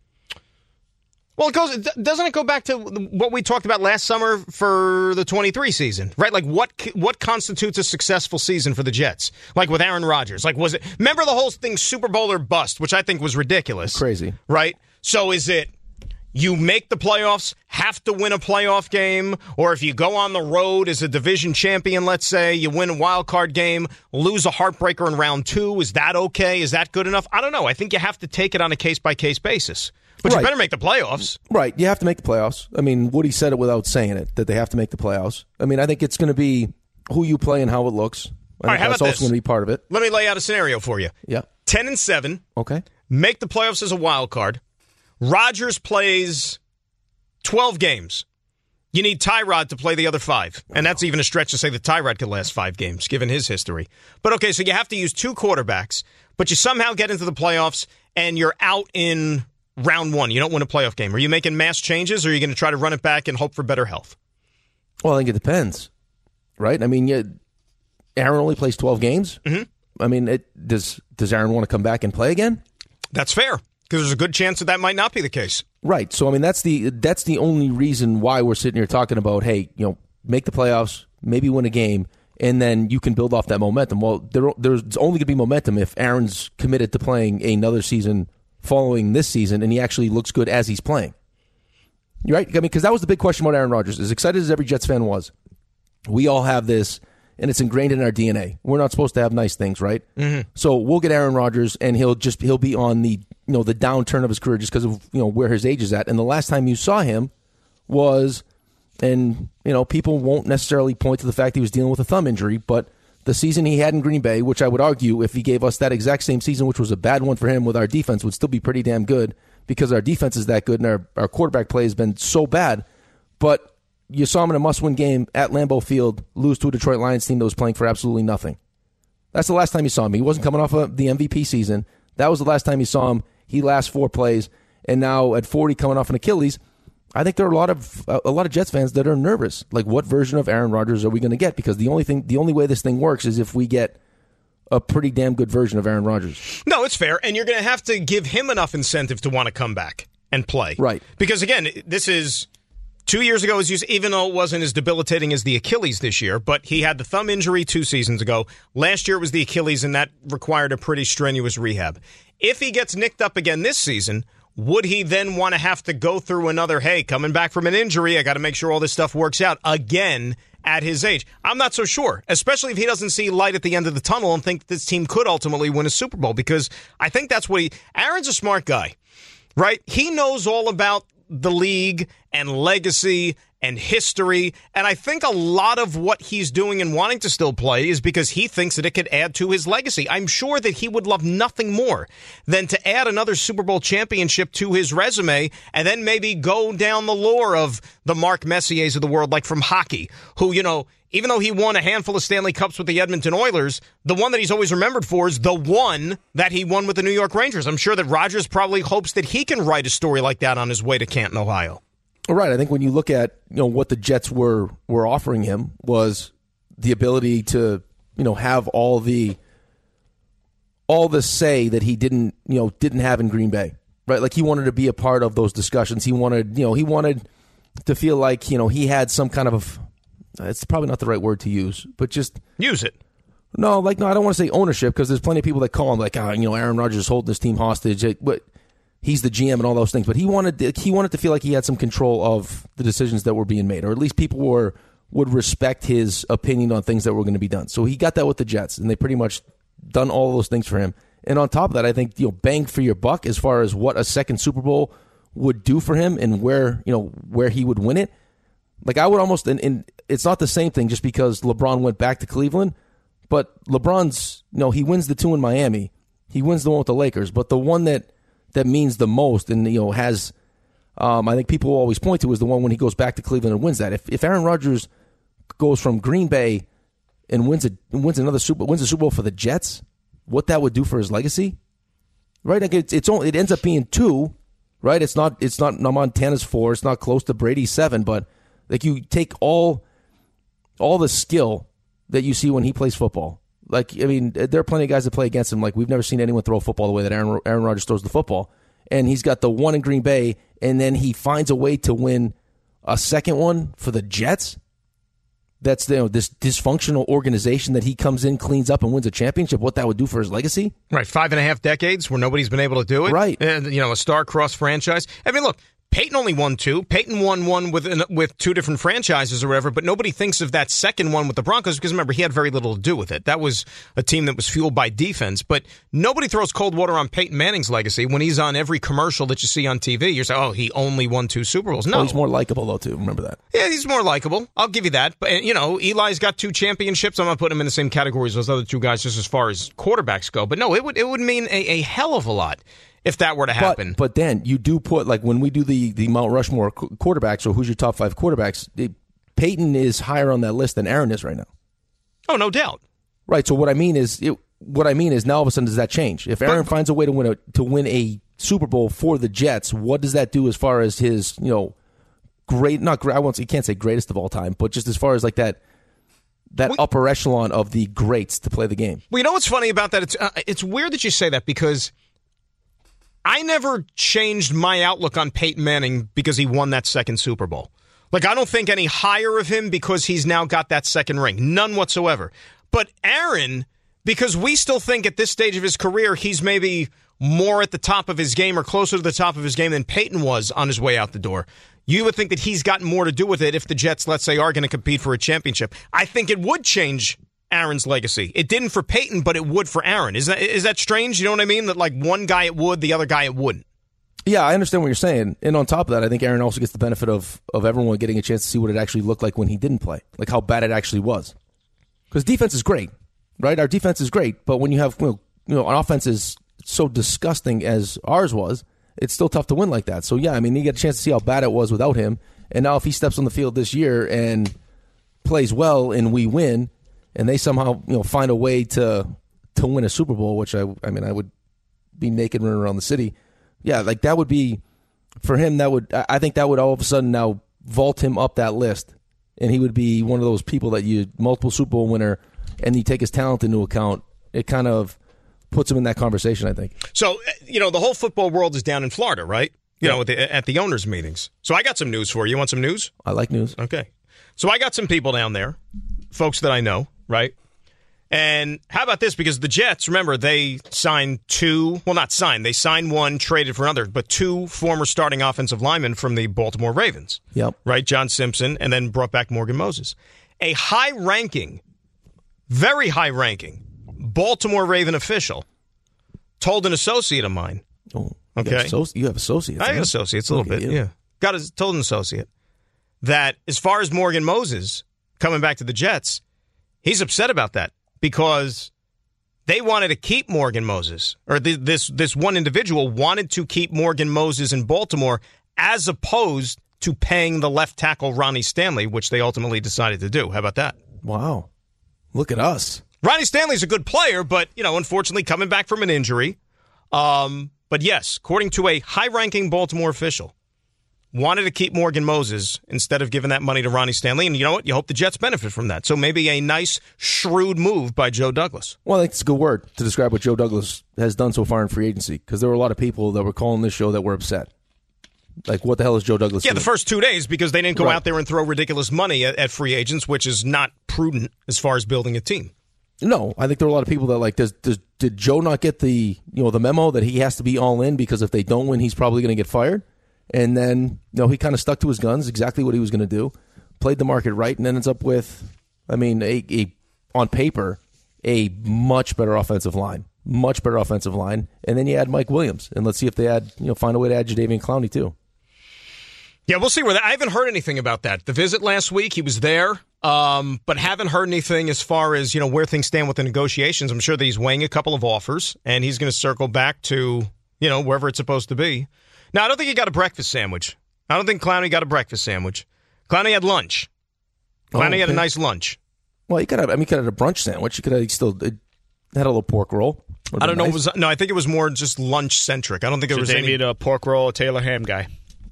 Well, it goes. Doesn't it go back to what we talked about last summer for the twenty-three season, right? Like what what constitutes a successful season for the Jets? Like with Aaron Rodgers, like was it? Remember the whole thing, Super Bowl or bust, which I think was ridiculous, crazy, right? So is it you make the playoffs, have to win a playoff game, or if you go on the road as a division champion, let's say you win a wild card game, lose a heartbreaker in round two, is that okay? Is that good enough? I don't know. I think you have to take it on a case by case basis. But right. You better make the playoffs. Right. You have to make the playoffs. I mean, Woody said it without saying it, that they have to make the playoffs. I mean, I think it's going to be who you play and how it looks. I All right, how that's about also this? going to be part of it. Let me lay out a scenario for you. Yeah. ten and seven. Okay. Make the playoffs as a wild card. Rodgers plays twelve games. You need Tyrod to play the other five. And that's even a stretch to say that Tyrod could last five games, given his history. But okay, so you have to use two quarterbacks, but you somehow get into the playoffs and you're out in round one. You don't win a playoff game. Are you making mass changes, or are you going to try to run it back and hope for better health? Well, I think it depends, right? I mean, you, Aaron only plays twelve games. Mm-hmm. I mean, it, does does Aaron want to come back and play again? That's fair, because there's a good chance that that might not be the case. Right. So, I mean, that's the that's the only reason why we're sitting here talking about, hey, you know, make the playoffs, maybe win a game, and then you can build off that momentum. Well, there, there's only going to be momentum if Aaron's committed to playing another season following this season, and he actually looks good as he's playing. You're right? I mean, because that was the big question about Aaron Rodgers. As excited as every Jets fan was, we all have this, and it's ingrained in our D N A. We're not supposed to have nice things, right? Mm-hmm. So we'll get Aaron Rodgers, and he'll just he'll be on the you know the downturn of his career just because of you know where his age is at. And the last time you saw him was, and you know people won't necessarily point to the fact he was dealing with a thumb injury, but the season he had in Green Bay, which I would argue if he gave us that exact same season, which was a bad one for him with our defense, would still be pretty damn good because our defense is that good and our, our quarterback play has been so bad. But you saw him in a must-win game at Lambeau Field lose to a Detroit Lions team that was playing for absolutely nothing. That's the last time you saw him. He wasn't coming off of the M V P season. That was the last time you saw him. He last four plays, and now at forty coming off an Achilles, I think there are a lot of a lot of Jets fans that are nervous. Like, what version of Aaron Rodgers are we going to get? Because the only thing, the only way this thing works is if we get a pretty damn good version of Aaron Rodgers. No, it's fair, and you're going to have to give him enough incentive to want to come back and play. Right. Because again, this is Two years ago, was used, even though it wasn't as debilitating as the Achilles this year, but he had the thumb injury two seasons ago. Last year it was the Achilles, and that required a pretty strenuous rehab. If he gets nicked up again this season, would he then want to have to go through another, hey, coming back from an injury, I got to make sure all this stuff works out again at his age? I'm not so sure, especially if he doesn't see light at the end of the tunnel and think this team could ultimately win a Super Bowl, because I think that's what he... Aaron's a smart guy, right? He knows all about the league and legacy and history, and I think a lot of what he's doing and wanting to still play is because he thinks that it could add to his legacy. I'm sure that he would love nothing more than to add another Super Bowl championship to his resume and then maybe go down the lore of the Mark Messiers of the world, like from hockey, who, you know, even though he won a handful of Stanley Cups with the Edmonton Oilers, the one that he's always remembered for is the one that he won with the New York Rangers. I'm sure that Rodgers probably hopes that he can write a story like that on his way to Canton, Ohio. Right. I think when you look at, you know, what the Jets were were offering him was the ability to, you know, have all the all the say that he didn't, you know, didn't have in Green Bay. Right? Like he wanted to be a part of those discussions. He wanted, you know, he wanted to feel like, you know, he had some kind of, it's probably not the right word to use, but just use it. No, like no, I don't want to say ownership, because there's plenty of people that call him like, oh, you know, Aaron Rodgers is holding this team hostage. But he's the G M and all those things, but he wanted he wanted to feel like he had some control of the decisions that were being made, or at least people were would respect his opinion on things that were going to be done. So he got that with the Jets, and they pretty much done all those things for him. And on top of that, I think, you know, bang for your buck as far as what a second Super Bowl would do for him and where, you know, where he would win it. Like I would almost, and, and it's not the same thing just because LeBron went back to Cleveland, but LeBron's, you know, he wins the two in Miami, he wins the one with the Lakers, but the one that that means the most and, you know, has, um, I think people will always point to is the one when he goes back to Cleveland and wins that. If if Aaron Rodgers goes from Green Bay and wins a wins another Super wins a Super Bowl for the Jets, what that would do for his legacy, right? Like it's it's only it ends up being two, right? It's not it's not Montana's four, it's not close to Brady's seven, but like you take all all the skill that you see when he plays football. Like, I mean, there are plenty of guys that play against him. Like, we've never seen anyone throw a football the way that Aaron, Aaron Rodgers throws the football. And he's got the one in Green Bay, and then he finds a way to win a second one for the Jets. That's, you know, this dysfunctional organization that he comes in, cleans up, and wins a championship. What that would do for his legacy. Right, five and a half decades where nobody's been able to do it. Right. And, you know, a star-crossed franchise. I mean, look, Peyton only won two. Peyton won one with with two different franchises or whatever, but nobody thinks of that second one with the Broncos because, remember, he had very little to do with it. That was a team that was fueled by defense, but nobody throws cold water on Peyton Manning's legacy when he's on every commercial that you see on T V. You're saying, oh, he only won two Super Bowls. No. Oh, he's more likable, though, too. Remember that. Yeah, he's more likable. I'll give you that. But, you know, Eli's got two championships. I'm not putting him in the same category as those other two guys just as far as quarterbacks go. But, no, it would, it would mean a, a hell of a lot if that were to happen. But, but then you do put, like when we do the, the Mount Rushmore quarterbacks, or who's your top five quarterbacks, it, Peyton is higher on that list than Aaron is right now. Oh, no doubt. Right. So what I mean is, it, what I mean is now all of a sudden does that change? If Aaron but, finds a way to win a to win a Super Bowl for the Jets, what does that do as far as his, you know, great? Not great. I won't. You can't say greatest of all time, but just as far as like that. That we, upper echelon of the greats to play the game. Well, you know what's funny about that? It's uh, it's weird that you say that because I never changed my outlook on Peyton Manning because he won that second Super Bowl. Like, I don't think any higher of him because he's now got that second ring. None whatsoever. But Aaron, because we still think at this stage of his career, he's maybe more at the top of his game or closer to the top of his game than Peyton was on his way out the door. You would think that he's got more to do with it if the Jets, let's say, are going to compete for a championship. I think it would change Aaron's legacy. It didn't for Peyton, but it would for Aaron. Is that is that strange? You know what I mean? That like one guy it would, the other guy it wouldn't. Yeah, I understand what you're saying. And on top of that, I think Aaron also gets the benefit of of everyone getting a chance to see what it actually looked like when he didn't play, like how bad it actually was. Because defense is great, right? Our defense is great, but when you have, you know, you know, an offense is so disgusting as ours was, it's still tough to win like that. So yeah, I mean, you get a chance to see how bad it was without him. And now if he steps on the field this year and plays well and we win, and they somehow, you know, find a way to to win a Super Bowl, which I I mean I would be naked running around the city. Yeah, like that would be for him. That would I think that would all of a sudden now vault him up that list, and he would be one of those people that you multiple Super Bowl winner, and you take his talent into account. It kind of puts him in that conversation, I think. So, you know, the whole football world is down in Florida, right? you know, at the, at the owners' meetings. So I got some news for you. You want some news? I like news. Okay. So I got some people down there, folks that I know, right? And how about this? Because the Jets, remember, they signed two, well, not signed, they signed one, traded for another, but two former starting offensive linemen from the Baltimore Ravens. Yep. Right? John Simpson, and then brought back Morgan Moses. A high-ranking, very high-ranking Baltimore Raven official told an associate of mine. Oh, okay. You have, associ- you have associates. I have huh? associates a little Look bit, at you. yeah. Got a, told an associate that as far as Morgan Moses coming back to the Jets, he's upset about that because they wanted to keep Morgan Moses, or th- this this one individual wanted to keep Morgan Moses in Baltimore as opposed to paying the left tackle Ronnie Stanley, which they ultimately decided to do. How about that? Wow. Look at us. Ronnie Stanley's a good player, but, you know, unfortunately coming back from an injury. Um, but yes, according to a high-ranking Baltimore official, wanted to keep Morgan Moses instead of giving that money to Ronnie Stanley. And you know what? You hope the Jets benefit from that. So maybe a nice, shrewd move by Joe Douglas. Well, I think it's a good word to describe what Joe Douglas has done so far in free agency, because there were a lot of people that were calling this show that were upset. Like, what the hell is Joe Douglas Yeah, doing? the first two days, because they didn't go Right. out there and throw ridiculous money at, at free agents, which is not prudent as far as building a team. No, I think there were a lot of people that like, does, does did Joe not get the you know the memo that he has to be all in because if they don't win, he's probably going to get fired? And then you know he kind of stuck to his guns, exactly what he was going to do, played the market right, and ends up with, I mean, a, a on paper, a much better offensive line, much better offensive line, and then you add Mike Williams, and let's see if they add you know find a way to add Jadeveon Clowney too. Yeah, we'll see where that. I haven't heard anything about that. The visit last week, he was there, um, but haven't heard anything as far as you know where things stand with the negotiations. I'm sure that he's weighing a couple of offers, and he's going to circle back to you know wherever it's supposed to be. Now, I don't think he got a breakfast sandwich. I don't think Clowney got a breakfast sandwich. Clowney had lunch. Clowney Oh, okay. had a nice lunch. Well, you could have. I mean, you could have a brunch sandwich. You could have still it had a little pork roll. Would've I don't been know. nice. It was no. I think it was more just lunch centric. I don't think there So was David, any. a pork roll, Taylor ham guy.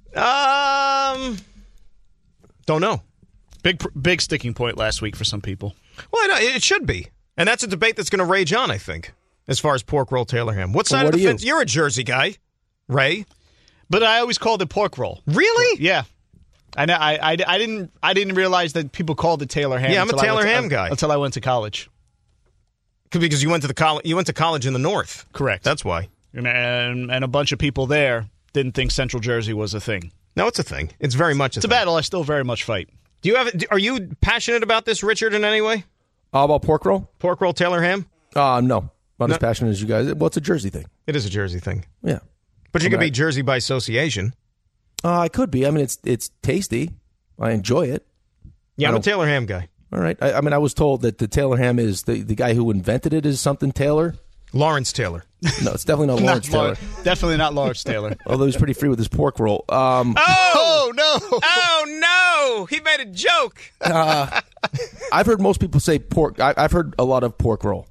Um, don't know. Big big sticking point last week for some people. Well, I know, it should be, and that's a debate that's going to rage on. I think as far as pork roll, Taylor ham. What side Well, what of the are fence? you? You're a Jersey guy, Ray. But I always called it pork roll. Really? Yeah. I know. I, I, I didn't. I didn't realize that people called it Taylor ham. Yeah, I'm a until I Taylor went to- ham uh, guy. until I went to college. Because you went to the college. You went to college in the north. Correct. That's why. And, and and a bunch of people there didn't think Central Jersey was a thing. No, it's a thing. It's very much a It's thing. a battle I still very much fight. Do you have? Are you passionate about this, Richard, in any way? How about pork roll? Pork roll, Taylor ham? Uh, no. Not No. as passionate as you guys. Well, it's a Jersey thing. It is a Jersey thing. Yeah. But you I'm could be not- Jersey by association. Uh, I could be. I mean, it's it's tasty. I enjoy it. Yeah, I I'm a don't- Taylor ham guy. All right. I, I mean, I was told that the Taylor ham is the, the guy who invented it is something Taylor. Lawrence Taylor. No, it's definitely not Lawrence Not Lau- Taylor. Definitely not Lawrence Taylor. Although he's pretty free with his pork roll. Um, Oh, no! Oh no! He made a joke. uh, I've heard most people say pork. I, I've heard a lot of pork roll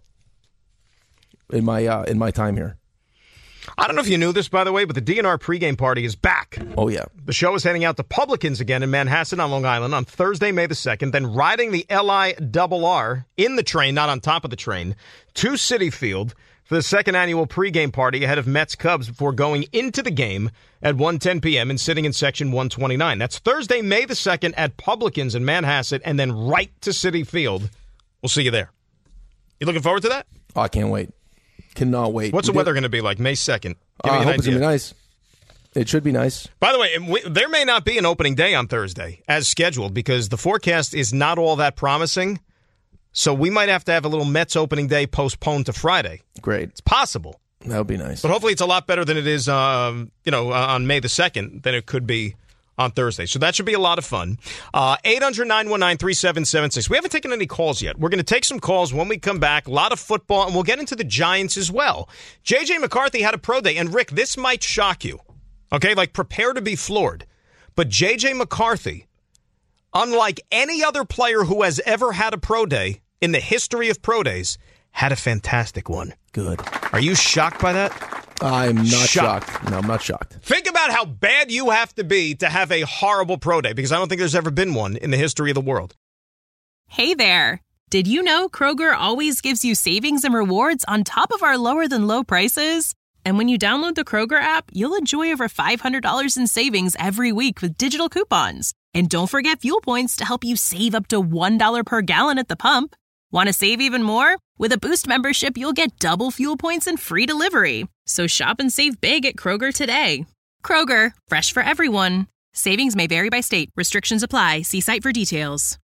in my uh, in my time here. I don't know if you knew this, by the way, but the D N R pregame party is back. Oh, yeah. The show is heading out to Publicans again in Manhasset on Long Island on Thursday, May the second, then riding the L I R R in the train, not on top of the train, to Citi Field for the second annual pregame party ahead of Mets Cubs before going into the game at one ten p.m. and sitting in section one twenty-nine. That's Thursday, May the second at Publicans in Manhasset and then right to Citi Field. We'll see you there. You looking forward to that? Oh, I can't wait. Cannot wait. What's We the did- weather going to be like May second? Give Uh, me I an hope it's idea. going to be nice. It should be nice. By the way, we, there may not be an opening day on Thursday as scheduled because the forecast is not all that promising. So we might have to have a little Mets opening day postponed to Friday. Great. It's possible. That would be nice. But hopefully it's a lot better than it is um, you know, uh, on May the second than it could be on Thursday. So that should be a lot of fun. Uh, eight hundred, nine one nine, three seven seven six. We haven't taken any calls yet. We're going to take some calls when we come back. A lot of football, and we'll get into the Giants as well. J J McCarthy had a pro day, and Rick, this might shock you. Okay, like prepare to be floored. But J J McCarthy, unlike any other player who has ever had a pro day in the history of pro days, had a fantastic one. Good. Are you shocked by that? I'm not Shocked. shocked. No, I'm not shocked. Think about how bad you have to be to have a horrible pro day, because I don't think there's ever been one in the history of the world. Hey there. Did you know Kroger always gives you savings and rewards on top of our lower than low prices? And when you download the Kroger app, you'll enjoy over five hundred dollars in savings every week with digital coupons. And don't forget fuel points to help you save up to one dollar per gallon at the pump. Want to save even more? With a Boost membership, you'll get double fuel points and free delivery. So shop and save big at Kroger today. Kroger, fresh for everyone. Savings may vary by state. Restrictions apply. See site for details.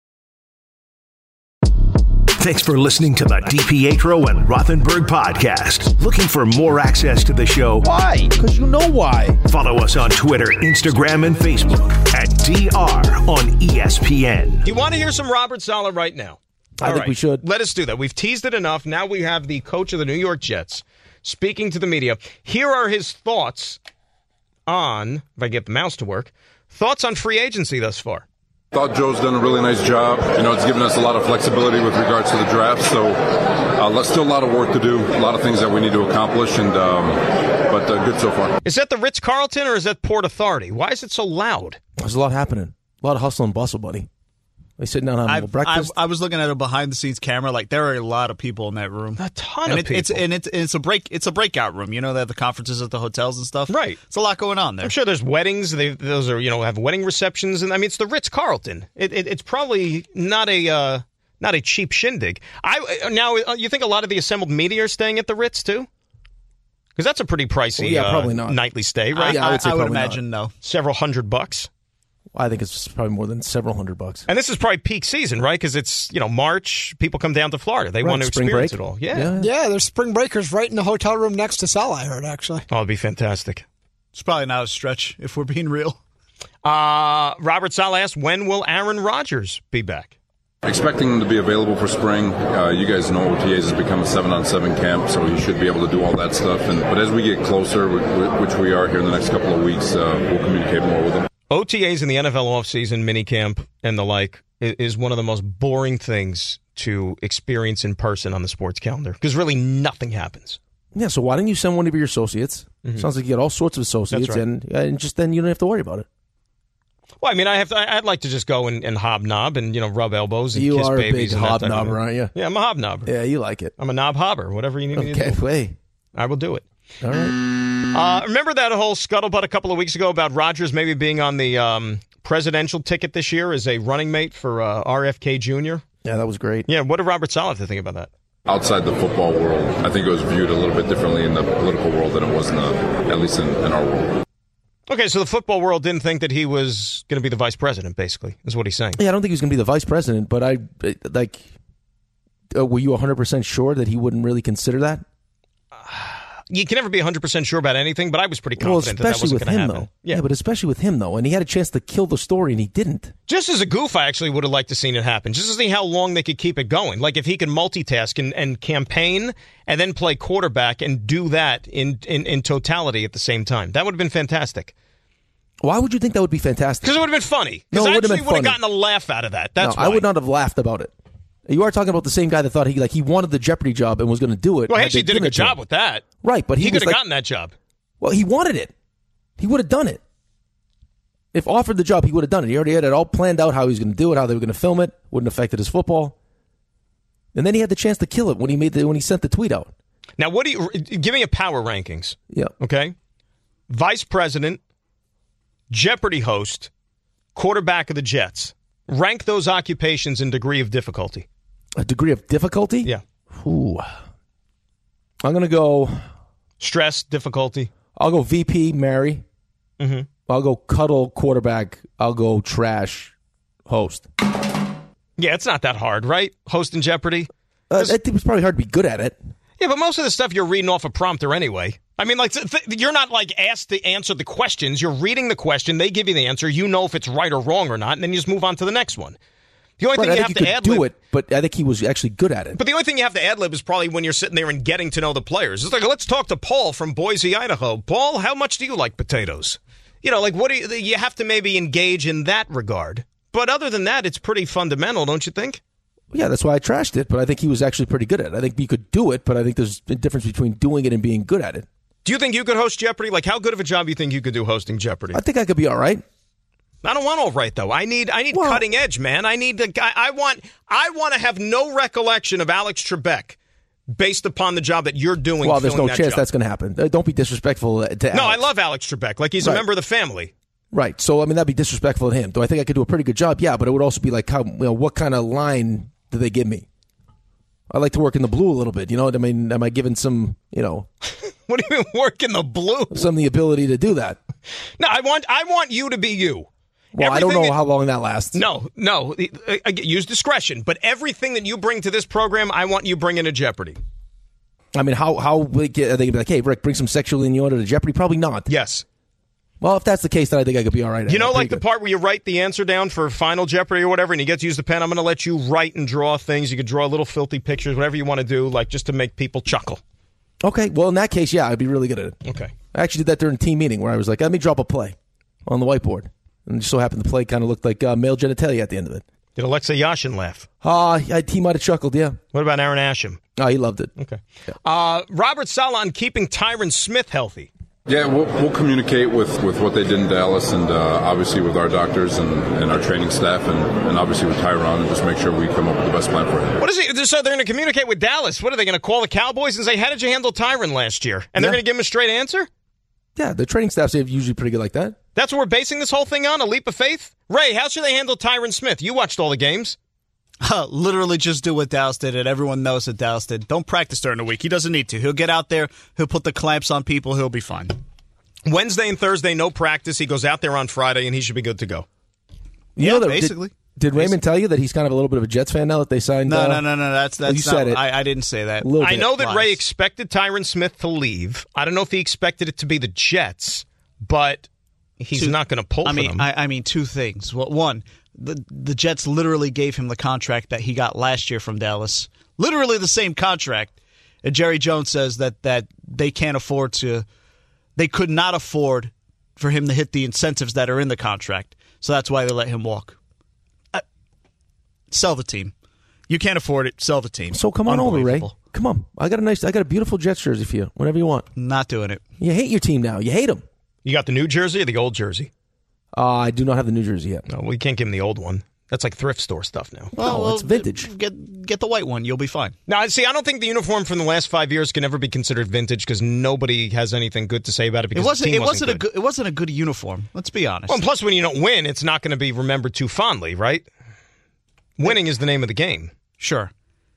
Thanks for listening to the DiPietro and Rothenberg podcast. Looking for more access to the show? Why? Because you know why. Follow us on Twitter, Instagram, and Facebook at D R on E S P N. You want to hear some Robert Saleh right now? I All think right. we should. Let us do that. We've teased it enough. Now we have the coach of the New York Jets speaking to the media. Here are his thoughts on, if I get the mouse to work, thoughts on free agency thus far. Thought Joe's done a really nice job. You know, it's given us a lot of flexibility with regards to the draft. So, uh, still a lot of work to do, a lot of things that we need to accomplish, and um, but uh, good so far. Is that the Ritz-Carlton or is that Port Authority? Why is it so loud? There's a lot happening. A lot of hustle and bustle, buddy. They sitting down having a I've- little breakfast. I, I was looking at a behind-the-scenes camera. Like there are a lot of people in that room. A ton and of it, people. It's and it's it's a break. It's a breakout room. You know, they have the conferences at the hotels and stuff. Right. It's a lot going on there. I'm sure there's weddings. They, those are, you know, have wedding receptions, and I mean, it's the Ritz-Carlton. It, it, it's probably not a uh, not a cheap shindig. I now you think a lot of the assembled media are staying at the Ritz too? Because that's a pretty pricey Well, yeah, uh, probably not. nightly stay, right? I- yeah, I would say I would probably imagine no. Several hundred bucks. I think it's probably more than several hundred bucks. And this is probably peak season, right? Because it's, you know, March. People come down to Florida. They Right, want to spring experience break. it all. Yeah. Yeah, there's spring breakers right in the hotel room next to Saleh, I heard, actually. Oh, it'd be fantastic. It's probably not a stretch if we're being real. Uh, Robert Saleh asked, when will Aaron Rodgers be back? Expecting him to be available for spring. Uh, you guys know O T As has become a seven-on-seven camp, so he should be able to do all that stuff. And but as we get closer, which we are here in the next couple of weeks, uh, we'll communicate more with him. O T As in the N F L offseason, minicamp, and the like is one of the most boring things to experience in person on the sports calendar because really nothing happens. Yeah, so why didn't you send one of your associates? Mhm. Sounds like you got all sorts of associates, That's right. and, and just then you don't have to worry about it. Well, I mean, I have to, I- I'd like to just go and, and hobnob and, you know, rub elbows and You kiss are a babies. big and that type of hobnobber, thing. aren't you? Yeah, I'm a hobnobber. Yeah, you like it. I'm a knob hobber, whatever you need me Okay, to do. hey. I will do it. All right. Uh, remember that whole scuttlebutt a couple of weeks ago about Rodgers maybe being on the um, presidential ticket this year as a running mate for uh, R F K Junior? Yeah, that was great. Yeah, what did Robert Saleh have to think about that? Outside the football world, I think it was viewed a little bit differently in the political world than it was in the, at least in, in our world. Okay, so the football world didn't think that he was going to be the vice president, basically, is what he's saying. Yeah, I don't think he was going to be the vice president, but I, like, uh, were you one hundred percent sure that he wouldn't really consider that? You can never be one hundred percent sure about anything, but I was pretty Well, confident that that especially wasn't with going to him, happen. though. Yeah. but especially with him, though. And he had a chance to kill the story, and he didn't. Just as a goof, I actually would have liked to seen it happen, just to see how long they could keep it going. Like if he could multitask and, and campaign and then play quarterback and do that in, in, in totality at the same time. That would have been fantastic. Why would you think that would be fantastic? Because it would have been funny. No, Because it I would've actually been would have funny. gotten a laugh out of that. That's no, why. I would not have laughed about it. You are talking about the same guy that thought he like he wanted the Jeopardy job and was going to do it. Well, he had actually they did a given good it to him. job with that. Right, but he, He was could have like- gotten that job. Well, he wanted it. He would have done it. If offered the job, he would have done it. He already had it all planned out how he was going to do it, how they were going to film it. Wouldn't have affected his football. And then he had the chance to kill it when he made the, when he sent the tweet out. Now, what do you give me a power rankings? Yeah. Okay. Vice president, Jeopardy host, quarterback of the Jets. Rank those occupations in degree of difficulty. A degree of difficulty? Yeah. Ooh. I'm going to go stress, difficulty. I'll go V P, Mary. Mm-hmm. I'll go cuddle, quarterback. I'll go trash, host. Yeah, it's not that hard, right? Hosting Jeopardy. Uh, I think it's probably hard to be good at it. Yeah, but most of the stuff you're reading off a prompter anyway. I mean, like th- th- you're not like asked to answer the questions. You're reading the question. They give you the answer. You know if it's right or wrong or not, and then you just move on to the next one. The only Right, thing I you think have he to could ad do lib, it, but I think he was actually good at it. but the only thing you have to ad lib is probably when you're sitting there and getting to know the players. It's like, let's talk to Paul from Boise, Idaho. Paul, how much do you like potatoes? You know, like what do you? You have to maybe engage in that regard. But other than that, it's pretty fundamental, don't you think? Yeah, that's why I trashed it, but I think he was actually pretty good at it. I think he could do it, but I think there's a difference between doing it and being good at it. Do you think you could host Jeopardy? Like, how good of a job do you think you could do hosting Jeopardy? I think I could be all right. I don't want all right though. I need I need Well- cutting edge, man. I need the guy. I want I want to have no recollection of Alex Trebek based upon the job that you're doing. Well, there's no that chance job. that's going to happen. Uh, Don't be disrespectful to Alex. No, I love Alex Trebek. Like, he's Right. a member of the family. Right. So, I mean, that'd be disrespectful to him. Do I think I could do a pretty good job? Yeah, but it would also be like, how, you know, what kind of line do they give me? I like to work in the blue a little bit. You know, I mean, am I given some, you know... What do you mean work in the blue? Some of the ability to do that. No, I want I want you to be you. Well, I don't know how long that lasts. No, no. I, I, use discretion. But everything that you bring to this program, I want you bring into Jeopardy. I mean, how how are they going to be like, hey, Rick, bring some sexual innuendo to Jeopardy? Probably not. Yes. Well, if that's the case, then I think I could be all right. You know, like good. the part where you write the answer down for Final Jeopardy or whatever, and you get to use the pen. I'm going to let you write and draw things. You could draw little filthy pictures, whatever you want to do, like just to make people chuckle. Okay. Well, in that case, yeah, I'd be really good at it. Okay. I actually did that during a team meeting where I was like, let me drop a play on the whiteboard. And it just so happened the play kind of looked like uh, male genitalia at the end of it. Did Alexei Yashin laugh? Uh, he might have chuckled, yeah. What about Aaron Asham? Oh, he loved it. Okay. Uh, Robert Saleh on keeping Tyron Smith healthy. Yeah, we'll, we'll communicate with, with what they did in Dallas and uh, obviously with our doctors and, and our training staff and, and obviously with Tyron and just make sure we come up with the best plan for him. What is it? So they're going to communicate with Dallas. What are they going to call the Cowboys and say, how did you handle Tyron last year? And they're Yeah. going to give him a straight answer? Yeah, the training staff's usually pretty good like that. That's what we're basing this whole thing on, a leap of faith? Ray, how should they handle Tyron Smith? You watched all the games. Uh, literally just do what Dallas did, and everyone knows what Dallas did. Don't practice during the week. He doesn't need to. He'll get out there. He'll put the clamps on people. He'll be fine. Wednesday and Thursday, no practice. He goes out there on Friday, and he should be good to go. You Yeah, know that, basically. Did, did Raymond tell you that he's kind of a little bit of a Jets fan now that they signed? No, uh, no, no, no. That's that's you not, said it. I, I didn't say that. A little I bit. know that Lies. Ray expected Tyron Smith to leave. I don't know if he expected it to be the Jets, but he's Two- not going to pull I for mean, them. I, I mean, two things. Well, one, the the Jets literally gave him the contract that he got last year from Dallas. Literally the same contract. And Jerry Jones says that that they can't afford to. They could not afford for him to hit the incentives that are in the contract. So that's why they let him walk. Uh, sell the team. You can't afford it. Sell the team. So come on over, Ray. Unbelievable. Come on. I got a nice, I got a beautiful Jets jersey for you. Whenever you want. Not doing it. You hate your team now. You hate them. You got the new jersey or the old jersey? Uh, I do not have the New Jersey yet. No, we can't give him the old one. That's like thrift store stuff now. No, it's vintage. Get get the white one. You'll be fine. Now, see, I don't think the uniform from the last five years can ever be considered vintage because nobody has anything good to say about it. Because It wasn't. the team It wasn't, wasn't a good. It wasn't a good uniform. Let's be honest. Well, and plus, when you don't win, it's not going to be remembered too fondly, right? Winning is the name of the game. Sure.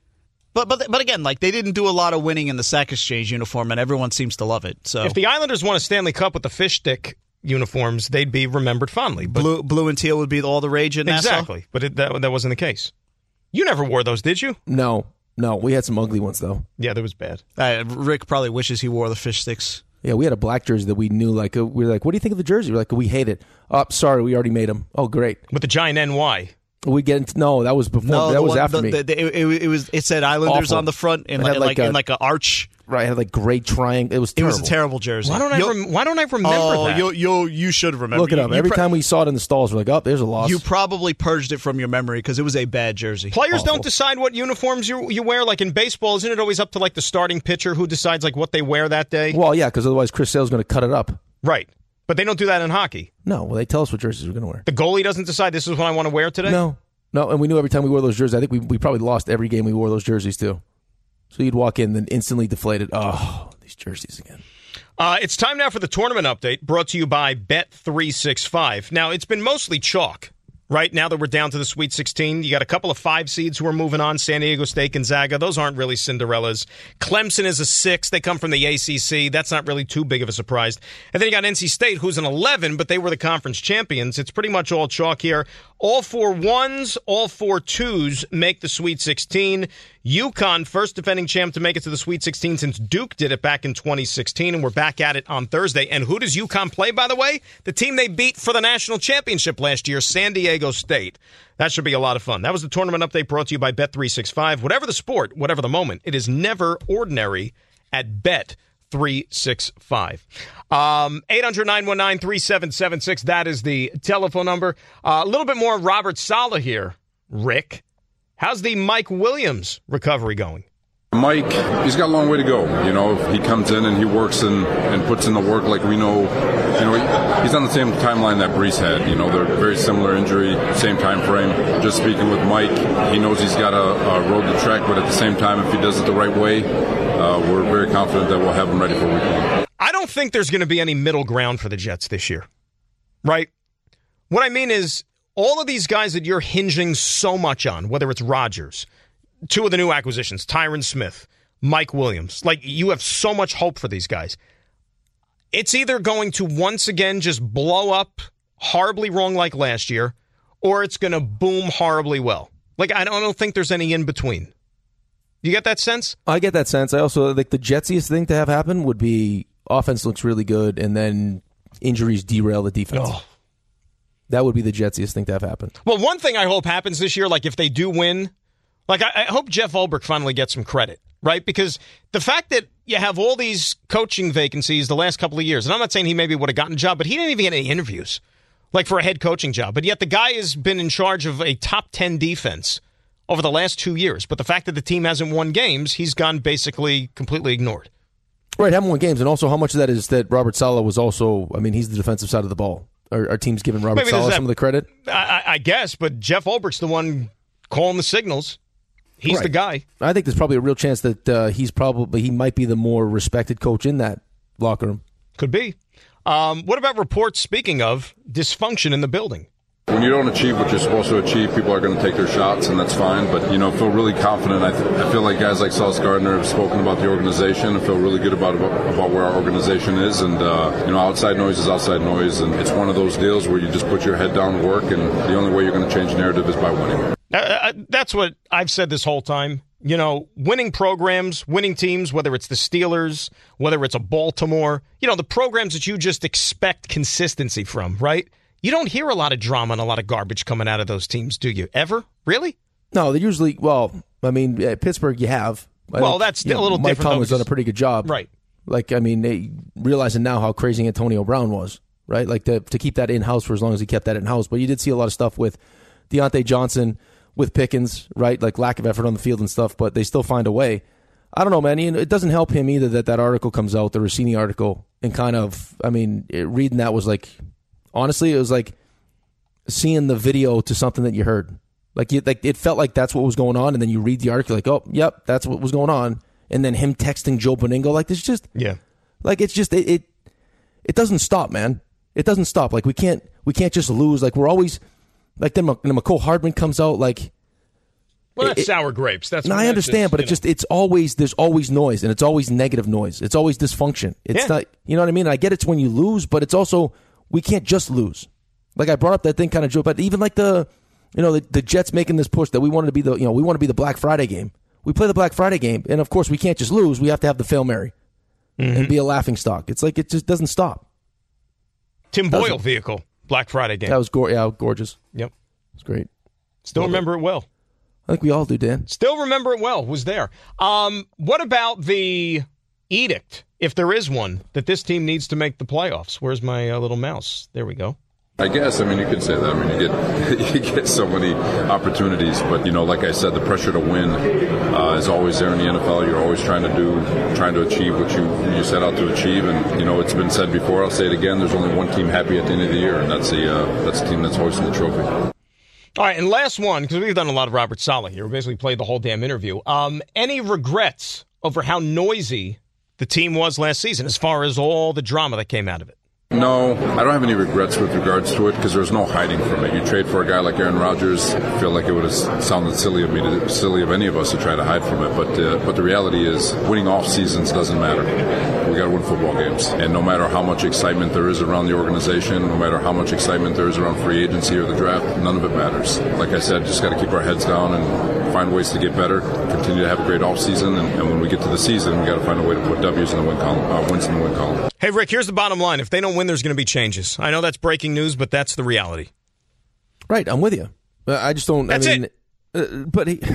But but but again, like they didn't do a lot of winning in the Sack Exchange uniform, and everyone seems to love it. So If the Islanders won a Stanley Cup with the fish stick uniforms, they'd be remembered fondly. But blue blue and teal would be all the rage in Nassau. exactly, but it, that that wasn't the case. You never wore those, did you? No, no. We had some ugly ones though. Yeah, that was bad. Uh, Rick probably wishes he wore the fish sticks. Yeah, we had a black jersey that we knew. Like uh, we were like, "What do you think of the jersey?" We're like, "We hate it." Oh, sorry, we already made them. Oh, great. With the giant N Y. We get into no. That was before. No, that the was one- after the- me. the- the- it, it, it was. It said Islanders Awful. on the front in It like, had like, like a- in like an arch. Right, it had like great triangle. It was It terrible. was a terrible jersey. Why don't I? You'll- Rem- why don't I remember oh, that? you you you should remember. Look it up. You, you Every pro- time we saw it in the stalls, we're like, "Oh, there's a loss." you probably purged it from your memory because it was a bad jersey. Players Awful. don't decide what uniforms you you wear. Like in baseball, isn't it always up to like the starting pitcher who decides like what they wear that day? Well, yeah, because otherwise Chris Sale's going to cut it up. Right, but they don't do that in hockey. No, well, they tell us what jerseys we're going to wear. The goalie doesn't decide this is what I want to wear today. No, no, and we knew every time we wore those jerseys. I think we we probably lost every game we wore those jerseys too. So you'd walk in, then instantly deflated. Oh, these jerseys again. Uh, it's time now for the tournament update, brought to you by Bet three sixty-five. Now, it's been mostly chalk, right? Now that we're down to the Sweet sixteen, you got a couple of five seeds who are moving on, San Diego State, Gonzaga. Those aren't really Cinderellas. Clemson is a six. They come from the A C C. That's not really too big of a surprise. And then you got N C State, who's an eleven, but they were the conference champions. It's pretty much all chalk here. All four ones, all four twos make the Sweet sixteen. UConn, first defending champ to make it to the Sweet sixteen since Duke did it back in twenty sixteen, and we're back at it on Thursday. And who does UConn play, by the way? The team they beat for the national championship last year, San Diego State. That should be a lot of fun. That was the tournament update brought to you by Bet three sixty-five. Whatever the sport, whatever the moment, it is never ordinary at Bet three sixty-five. Um, eight hundred, nine one nine, three seven seven six. That is the telephone number. Uh, a little bit more Robert Saleh here, Rick. How's the Mike Williams recovery going? Mike, he's got a long way to go. You know, if he comes in and he works and, and puts in the work like we know, you know, he, he's on the same timeline that Brees had. You know, they're very similar injury, same time frame. Just speaking with Mike, he knows he's got a, a road to trek, but at the same time, if he does it the right way, uh, we're very confident that we'll have him ready for week one. I don't think there's going to be any middle ground for the Jets this year, right? What I mean is, all of these guys that you're hinging so much on, whether it's Rodgers, two of the new acquisitions, Tyron Smith, Mike Williams. Like, you have so much hope for these guys. It's either going to once again just blow up horribly wrong like last year, or it's going to boom horribly well. Like, I don't, I don't think there's any in between. You get that sense? I get that sense. I also think the Jetsiest thing to have happen would be offense looks really good, and then injuries derail the defense. Oh. That would be the Jetsiest thing to have happen. Well, one thing I hope happens this year, like if they do win, like I, I hope Jeff Ulbrich finally gets some credit, right? Because the fact that you have all these coaching vacancies the last couple of years, and I'm not saying he maybe would have gotten a job, but he didn't even get any interviews, like for a head coaching job. But yet the guy has been in charge of a top ten defense over the last two years. But the fact that the team hasn't won games, he's gone basically completely ignored. Right, haven't won games. And also how much of that is that Robert Saleh was also, I mean, he's the defensive side of the ball. Our, our team's giving Robert Saleh some of the credit? I, I guess, but Jeff Ulbrich's the one calling the signals. He's right. the guy. I think there's probably a real chance that uh, he's probably, he might be the more respected coach in that locker room. Could be. Um, what about reports, speaking of, dysfunction in the building? When you don't achieve what you're supposed to achieve, people are going to take their shots, and that's fine. But, you know, feel really confident. I, th- I feel like guys like Sauce Gardner have spoken about the organization. I feel really good about about, about where our organization is. And, uh, you know, outside noise is outside noise. And it's one of those deals where you just put your head down and work, and the only way you're going to change narrative is by winning. Uh, that's what I've said this whole time. You know, winning programs, winning teams, whether it's the Steelers, whether it's a Baltimore, you know, the programs that you just expect consistency from, right? You don't hear a lot of drama and a lot of garbage coming out of those teams, do you? Ever? Really? No, they usually, well, I mean, at Pittsburgh you have. Well, that's you know, a little Mike different. Mike Tomlin's done a pretty good job. Right. Like, I mean, they, realizing now how crazy Antonio Brown was, right? Like, to, to keep that in-house for as long as he kept that in-house. But you did see a lot of stuff with Deontay Johnson, with Pickens, right? Like, lack of effort on the field and stuff, but they still find a way. I don't know, man. It doesn't help him either that that article comes out, the Rossini article, and kind of, I mean, it, reading that was like, honestly, it was like seeing the video to something that you heard. Like, you, like it felt like that's what was going on, and then you read the article, like, oh, yep, that's what was going on. And then him texting Joe Beningo, like, it's just, yeah, like it's just, it, it, it doesn't stop, man. It doesn't stop. Like, we can't, we can't just lose. Like, we're always, like, then McCole Hardman comes out, like, well, that's it, sour grapes. That's no, I understand, just, but it's just, it's always, there's always noise, and it's always negative noise. It's always dysfunction. It's yeah. not, you know what I mean? I get it's when you lose, but it's also, we can't just lose. Like, I brought up that thing kind of joke, but even like the, you know, the, the Jets making this push that we wanted to be the, you know, we want to be the Black Friday game. We play the Black Friday game, and of course we can't just lose. We have to have the Fail Mary mm-hmm. and be a laughing stock. It's like, it just doesn't stop. Tim Boyle a, vehicle, Black Friday game. That was go- yeah, gorgeous. Yep. It's great. Still Love remember it. it well. I think we all do, Dan. Still remember it well. Was there. Um, what about the edict, if there is one, that this team needs to make the playoffs? Where's my uh, little mouse? There we go. I guess. I mean, you could say that. I mean, you get you get so many opportunities, but you know, like I said, the pressure to win uh, is always there in the N F L. You're always trying to do, trying to achieve what you you set out to achieve. And you know, it's been said before. I'll say it again. There's only one team happy at the end of the year, and that's the uh, that's the team that's hoisting the trophy. All right, and last one, because we've done a lot of Robert Saleh here. We basically played the whole damn interview. Um, any regrets over how noisy the team was last season, as far as all the drama that came out of it? No, I don't have any regrets with regards to it because there's no hiding from it. You trade for a guy like Aaron Rodgers, I feel like it would have sounded silly of me, to, silly of any of us to try to hide from it. But uh, but the reality is, winning off seasons doesn't matter. We got to win football games, and no matter how much excitement there is around the organization, no matter how much excitement there is around free agency or the draft, none of it matters. Like I said, just got to keep our heads down and find ways to get better, continue to have a great off season, and, and when we get to the season, we got to find a way to put W's in the win column, uh, wins in the win column. Hey, Rick, here's the bottom line. If they don't win, there's going to be changes. I know that's breaking news, but that's the reality. Right, I'm with you. I just don't, that's I mean, it. Uh, but he,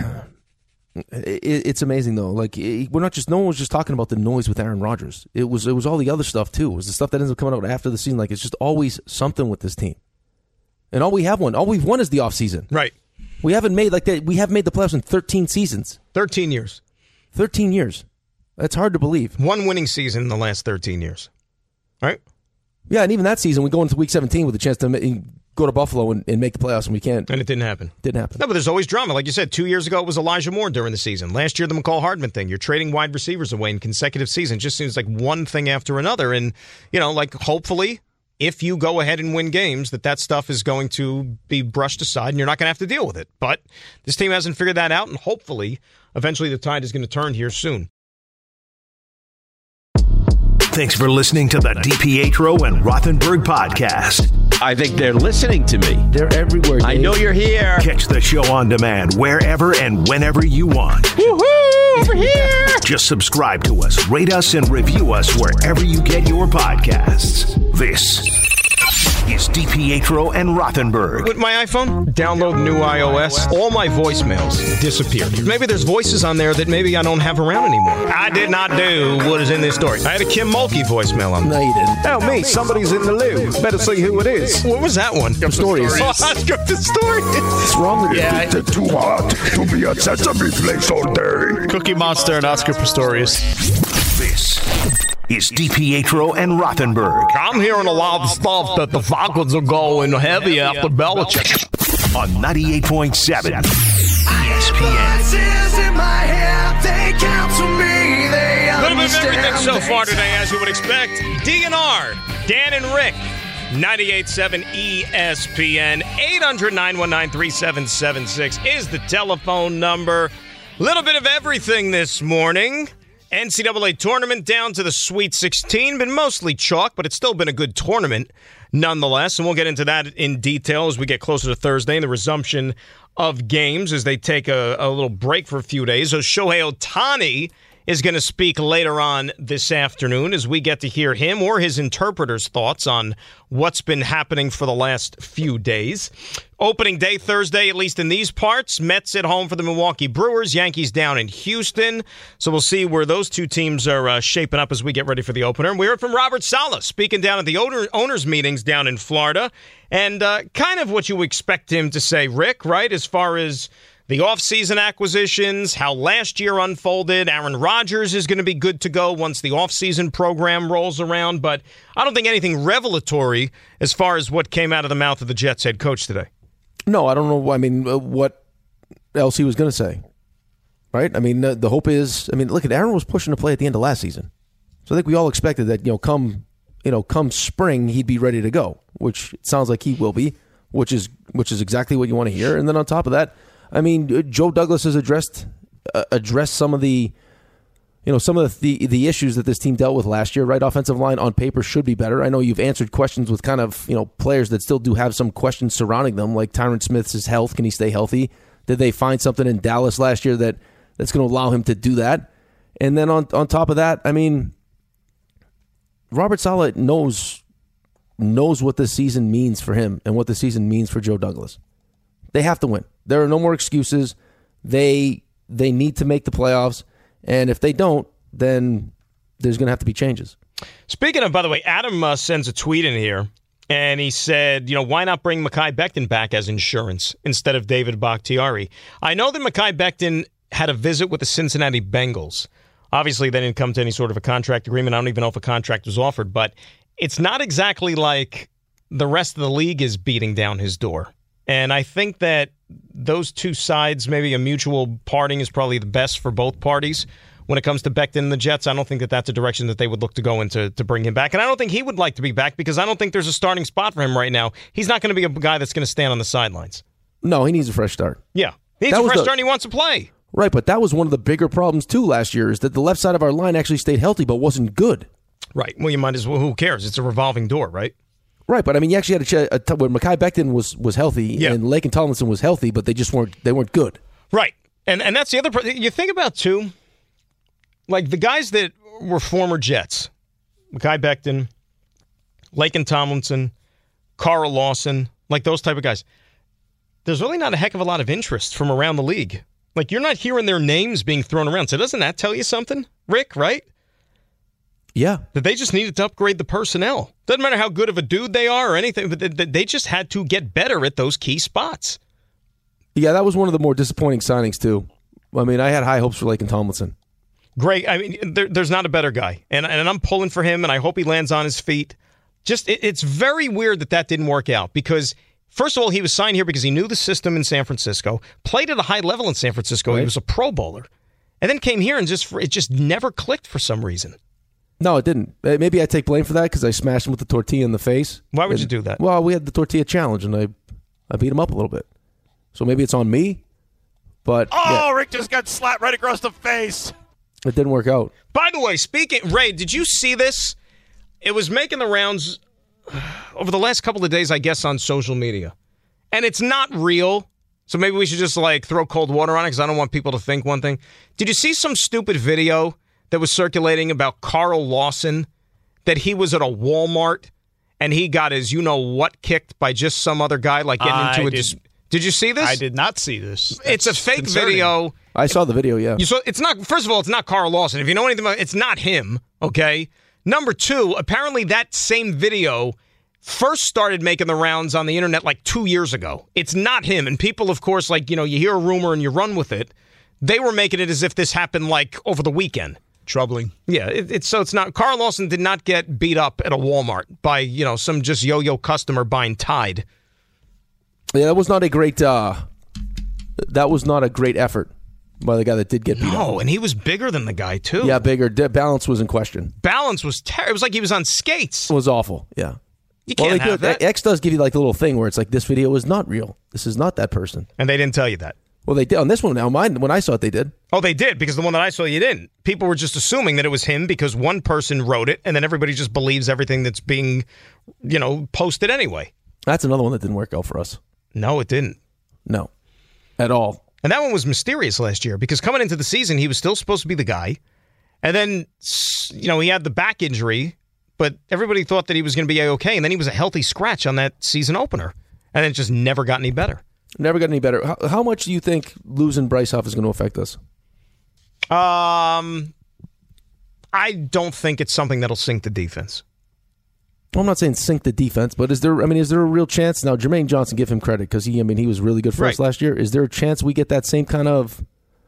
it, it's amazing, though. Like, we're not just, no one was just talking about the noise with Aaron Rodgers. It was, it was all the other stuff, too. It was the stuff that ends up coming out after the season. Like, it's just always something with this team. And all we have won, all we've won is the offseason. Right. We haven't made, like, that. We haven't made the playoffs in thirteen seasons. thirteen years. thirteen years. That's hard to believe. One winning season in the last thirteen years. Right? Yeah, and even that season, we go into week seventeen with a chance to ma- go to Buffalo and, and make the playoffs, and we can't. And it didn't happen. Didn't happen. No, but there's always drama. Like you said, two years ago it was Elijah Moore during the season. Last year, the McCall Hardman thing. You're trading wide receivers away in consecutive seasons. Just seems like one thing after another. And, you know, like hopefully, if you go ahead and win games, that that stuff is going to be brushed aside and you're not going to have to deal with it. But this team hasn't figured that out, and hopefully, eventually the tide is going to turn here soon. Thanks for listening to the DiPietro and Rothenberg podcast. I think they're listening to me. They're everywhere, Dave. I know you're here. Catch the show on demand wherever and whenever you want. Woohoo! Over here! Just subscribe to us, rate us, and review us wherever you get your podcasts. This is DiPietro and Rothenberg. With my iPhone, download new iOS, all my voicemails disappeared. Maybe there's voices on there that maybe I don't have around anymore. I did not do what is in this story. I had a Kim Mulkey voicemail on there. No, you didn't. Help me, somebody's in the loo. Better see who it is. What was that one? The stories. Oh, Script the stories. What's wrong with yeah, you? It's too hot to be at Sesame Place all day. Cookie Monster and Oscar Pistorius. This is DiPietro and Rothenberg. I'm hearing a lot of stuff that the Falcons are going heavy after Belichick. On ninety-eight point seven E S P N. A little bit of everything so far today, as you would expect. D N R, Dan and Rick, ninety-eight point seven E S P N. eight hundred, nine one nine, three seven seven six is the telephone number. A little bit of everything this morning. N C double A tournament down to the Sweet sixteen. Been mostly chalk, but it's still been a good tournament nonetheless. And we'll get into that in detail as we get closer to Thursday and the resumption of games as they take a, a little break for a few days. So Shohei Ohtani is going to speak later on this afternoon as we get to hear him or his interpreter's thoughts on what's been happening for the last few days. Opening day Thursday, at least in these parts. Mets at home for the Milwaukee Brewers. Yankees down in Houston. So we'll see where those two teams are uh, shaping up as we get ready for the opener. And we heard from Robert Saleh speaking down at the owner, owners' meetings down in Florida. And uh, kind of what you expect him to say, Rick, right, as far as the offseason acquisitions, how last year unfolded. Aaron Rodgers is going to be good to go once the offseason program rolls around. But I don't think anything revelatory as far as what came out of the mouth of the Jets head coach today. No, I don't know. I mean, uh, what else he was going to say, right? I mean, the, the hope is, I mean, look, at Aaron was pushing to play at the end of last season. So I think we all expected that, you know, come, you know, come spring, he'd be ready to go, which it sounds like he will be, which is which is exactly what you want to hear. And then on top of that, I mean, Joe Douglas has addressed uh, addressed some of the, you know, some of the, the the issues that this team dealt with last year. Right, offensive line on paper should be better. I know you've answered questions with kind of, you know, players that still do have some questions surrounding them, like Tyron Smith's health. Can he stay healthy? Did they find something in Dallas last year that that's going to allow him to do that? And then on on top of that, I mean, Robert Saleh knows knows what this season means for him and what the season means for Joe Douglas. They have to win. There are no more excuses. They they need to make the playoffs, and if they don't, then there's going to have to be changes. Speaking of, by the way, Adam uh, sends a tweet in here, and he said, you know, why not bring Mekhi Becton back as insurance instead of David Bakhtiari? I know that Mekhi Becton had a visit with the Cincinnati Bengals. Obviously, they didn't come to any sort of a contract agreement. I don't even know if a contract was offered, but it's not exactly like the rest of the league is beating down his door. And I think that those two sides, maybe a mutual parting is probably the best for both parties. When it comes to Becton and the Jets, I don't think that that's a direction that they would look to go into to bring him back. And I don't think he would like to be back because I don't think there's a starting spot for him right now. He's not going to be a guy that's going to stand on the sidelines. No, he needs a fresh start. Yeah. He needs That a was fresh the- start and he wants to play. Right, but that was one of the bigger problems, too, last year, is that the left side of our line actually stayed healthy but wasn't good. Right. Well, you might as well. Who cares? It's a revolving door, right? Right, but I mean, you actually had a, ch- a t- when Mekhi Becton was was healthy Yeah. and Laken Tomlinson was healthy, but they just weren't they weren't good. Right. And and that's the other part. You think about, too, like the guys that were former Jets, Mekhi Becton, Laken Tomlinson, Carl Lawson, like those type of guys. There's really not a heck of a lot of interest from around the league. Like, you're not hearing their names being thrown around. So doesn't that tell you something, Rick, right? Yeah. That they just needed to upgrade the personnel. Doesn't matter how good of a dude they are or anything, but they- they just had to get better at those key spots. Yeah, that was one of the more disappointing signings, too. I mean, I had high hopes for Laken Tomlinson. Great. I mean, there, there's not a better guy. And, and I'm pulling for him, and I hope he lands on his feet. Just, it, it's very weird that that didn't work out because, first of all, he was signed here because he knew the system in San Francisco, played at a high level in San Francisco. Right. He was a Pro Bowler. And then came here and just it just never clicked for some reason. No, it didn't. Maybe I take blame for that because I smashed him with the tortilla in the face. Why would and, you do that? Well, we had the tortilla challenge, and I, I beat him up a little bit. So maybe it's on me. But oh, yeah, Rick just got slapped right across the face. It didn't work out. By the way, speaking, Ray, did you see this? It was making the rounds over the last couple of days, I guess, on social media. And it's not real. So maybe we should just like throw cold water on it because I don't want people to think one thing. Did you see some stupid video that was circulating about Carl Lawson, that he was at a Walmart and he got his you-know-what kicked by just some other guy, like getting I into a... did, dis- did you see this? I did not see this. That's it's a fake concerning. video. I saw the video, yeah. You saw, it's not. First of all, it's not Carl Lawson. If you know anything about it, it's not him, okay? Number two, apparently that same video first started making the rounds on the internet like two years ago. It's not him. And people, of course, like, you know, you hear a rumor and you run with it. They were making it as if this happened like over the weekend. Troubling. Yeah, it, it's so it's not. Carl Lawson did not get beat up at a Walmart by, you know, some just yo-yo customer buying Tide. Yeah, that was not a great. Uh, that was not a great effort by the guy that did get beat up. No, and he was bigger than the guy too. Yeah, bigger. De- balance was in question. Balance was terrible. It was like he was on skates. It was awful. Yeah. You can't well, have do, that. X does give you like the little thing where it's like this video is not real. This is not that person. And they didn't tell you that. Well, they did on this one. Now, mine when I saw it, they did. Oh, they did because the one that I saw, you didn't. People were just assuming that it was him because one person wrote it, and then everybody just believes everything that's being, you know, posted anyway. That's another one that didn't work out for us. No, it didn't. No, at all. And that one was mysterious last year because coming into the season, he was still supposed to be the guy, and then you know he had the back injury, but everybody thought that he was going to be okay, and then he was a healthy scratch on that season opener, and it just never got any better. Never got any better. How, how much do you think losing Bryce Huff is going to affect us? Um, I don't think it's something that'll sink the defense. Well, I'm not saying sink the defense, but is there? I mean, is there a real chance now? Jermaine Johnson, give him credit because he, I mean, he was really good for right. us last year. Is there a chance we get that same kind of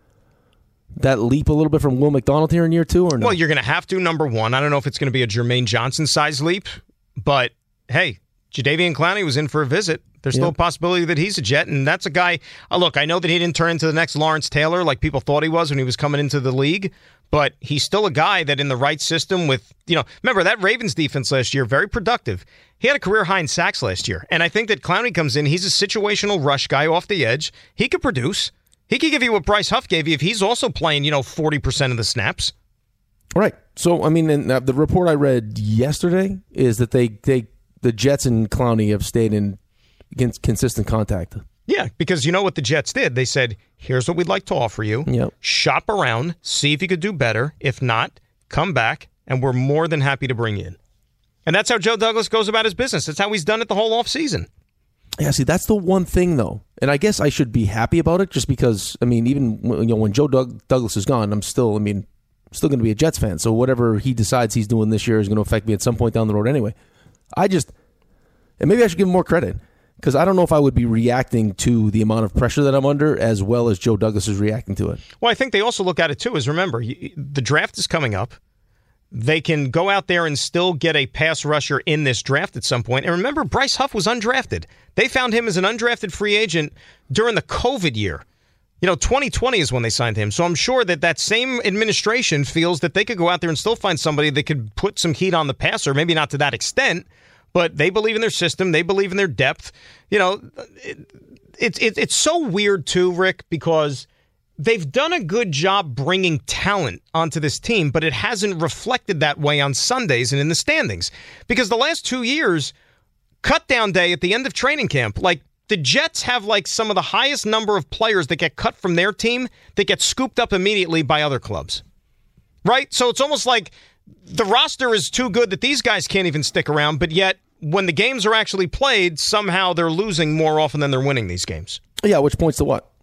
that leap a little bit from Will McDonald here in year two, or no? Well, you're going to have to. Number one, I don't know if it's going to be a Jermaine Johnson size leap, but hey, Jadeveon Clowney was in for a visit. There's still Yep. a possibility that he's a Jet, and that's a guy. Uh, look, I know that he didn't turn into the next Lawrence Taylor like people thought he was when he was coming into the league, but he's still a guy that in the right system with, you know, remember that Ravens defense last year, very productive. He had a career high in sacks last year, and I think that Clowney comes in, he's a situational rush guy off the edge. He could produce. He could give you what Bryce Huff gave you if he's also playing, you know, forty percent of the snaps. Right. So, I mean, and, uh, the report I read yesterday is that they, they the Jets and Clowney have stayed in consistent contact. Yeah, because you know what the Jets did? They said, here's what we'd like to offer you. Yep. Shop around, see if you could do better. If not, come back, and we're more than happy to bring you in. And that's how Joe Douglas goes about his business. That's how he's done it the whole offseason. Yeah, see, that's the one thing, though. And I guess I should be happy about it just because, I mean, even you know, when Joe Doug- Douglas is gone, I'm still, I mean, still going to be a Jets fan. So whatever he decides he's doing this year is going to affect me at some point down the road anyway. I just, and maybe I should give him more credit. Because I don't know if I would be reacting to the amount of pressure that I'm under as well as Joe Douglas is reacting to it. Well, I think they also look at it, too, as remember, the draft is coming up. They can go out there and still get a pass rusher in this draft at some point. And remember, Bryce Huff was undrafted. They found him as an undrafted free agent during the COVID year. You know, twenty twenty is when they signed him. So I'm sure that that same administration feels that they could go out there and still find somebody that could put some heat on the passer, maybe not to that extent. But they believe in their system. They believe in their depth. You know, it, it, it, it's so weird, too, Rick, because they've done a good job bringing talent onto this team, but it hasn't reflected that way on Sundays and in the standings. Because the last two years, cut down day at the end of training camp, like the Jets have like some of the highest number of players that get cut from their team that get scooped up immediately by other clubs. Right? So it's almost like the roster is too good that these guys can't even stick around, but yet when the games are actually played, somehow they're losing more often than they're winning these games. Yeah, which points to what?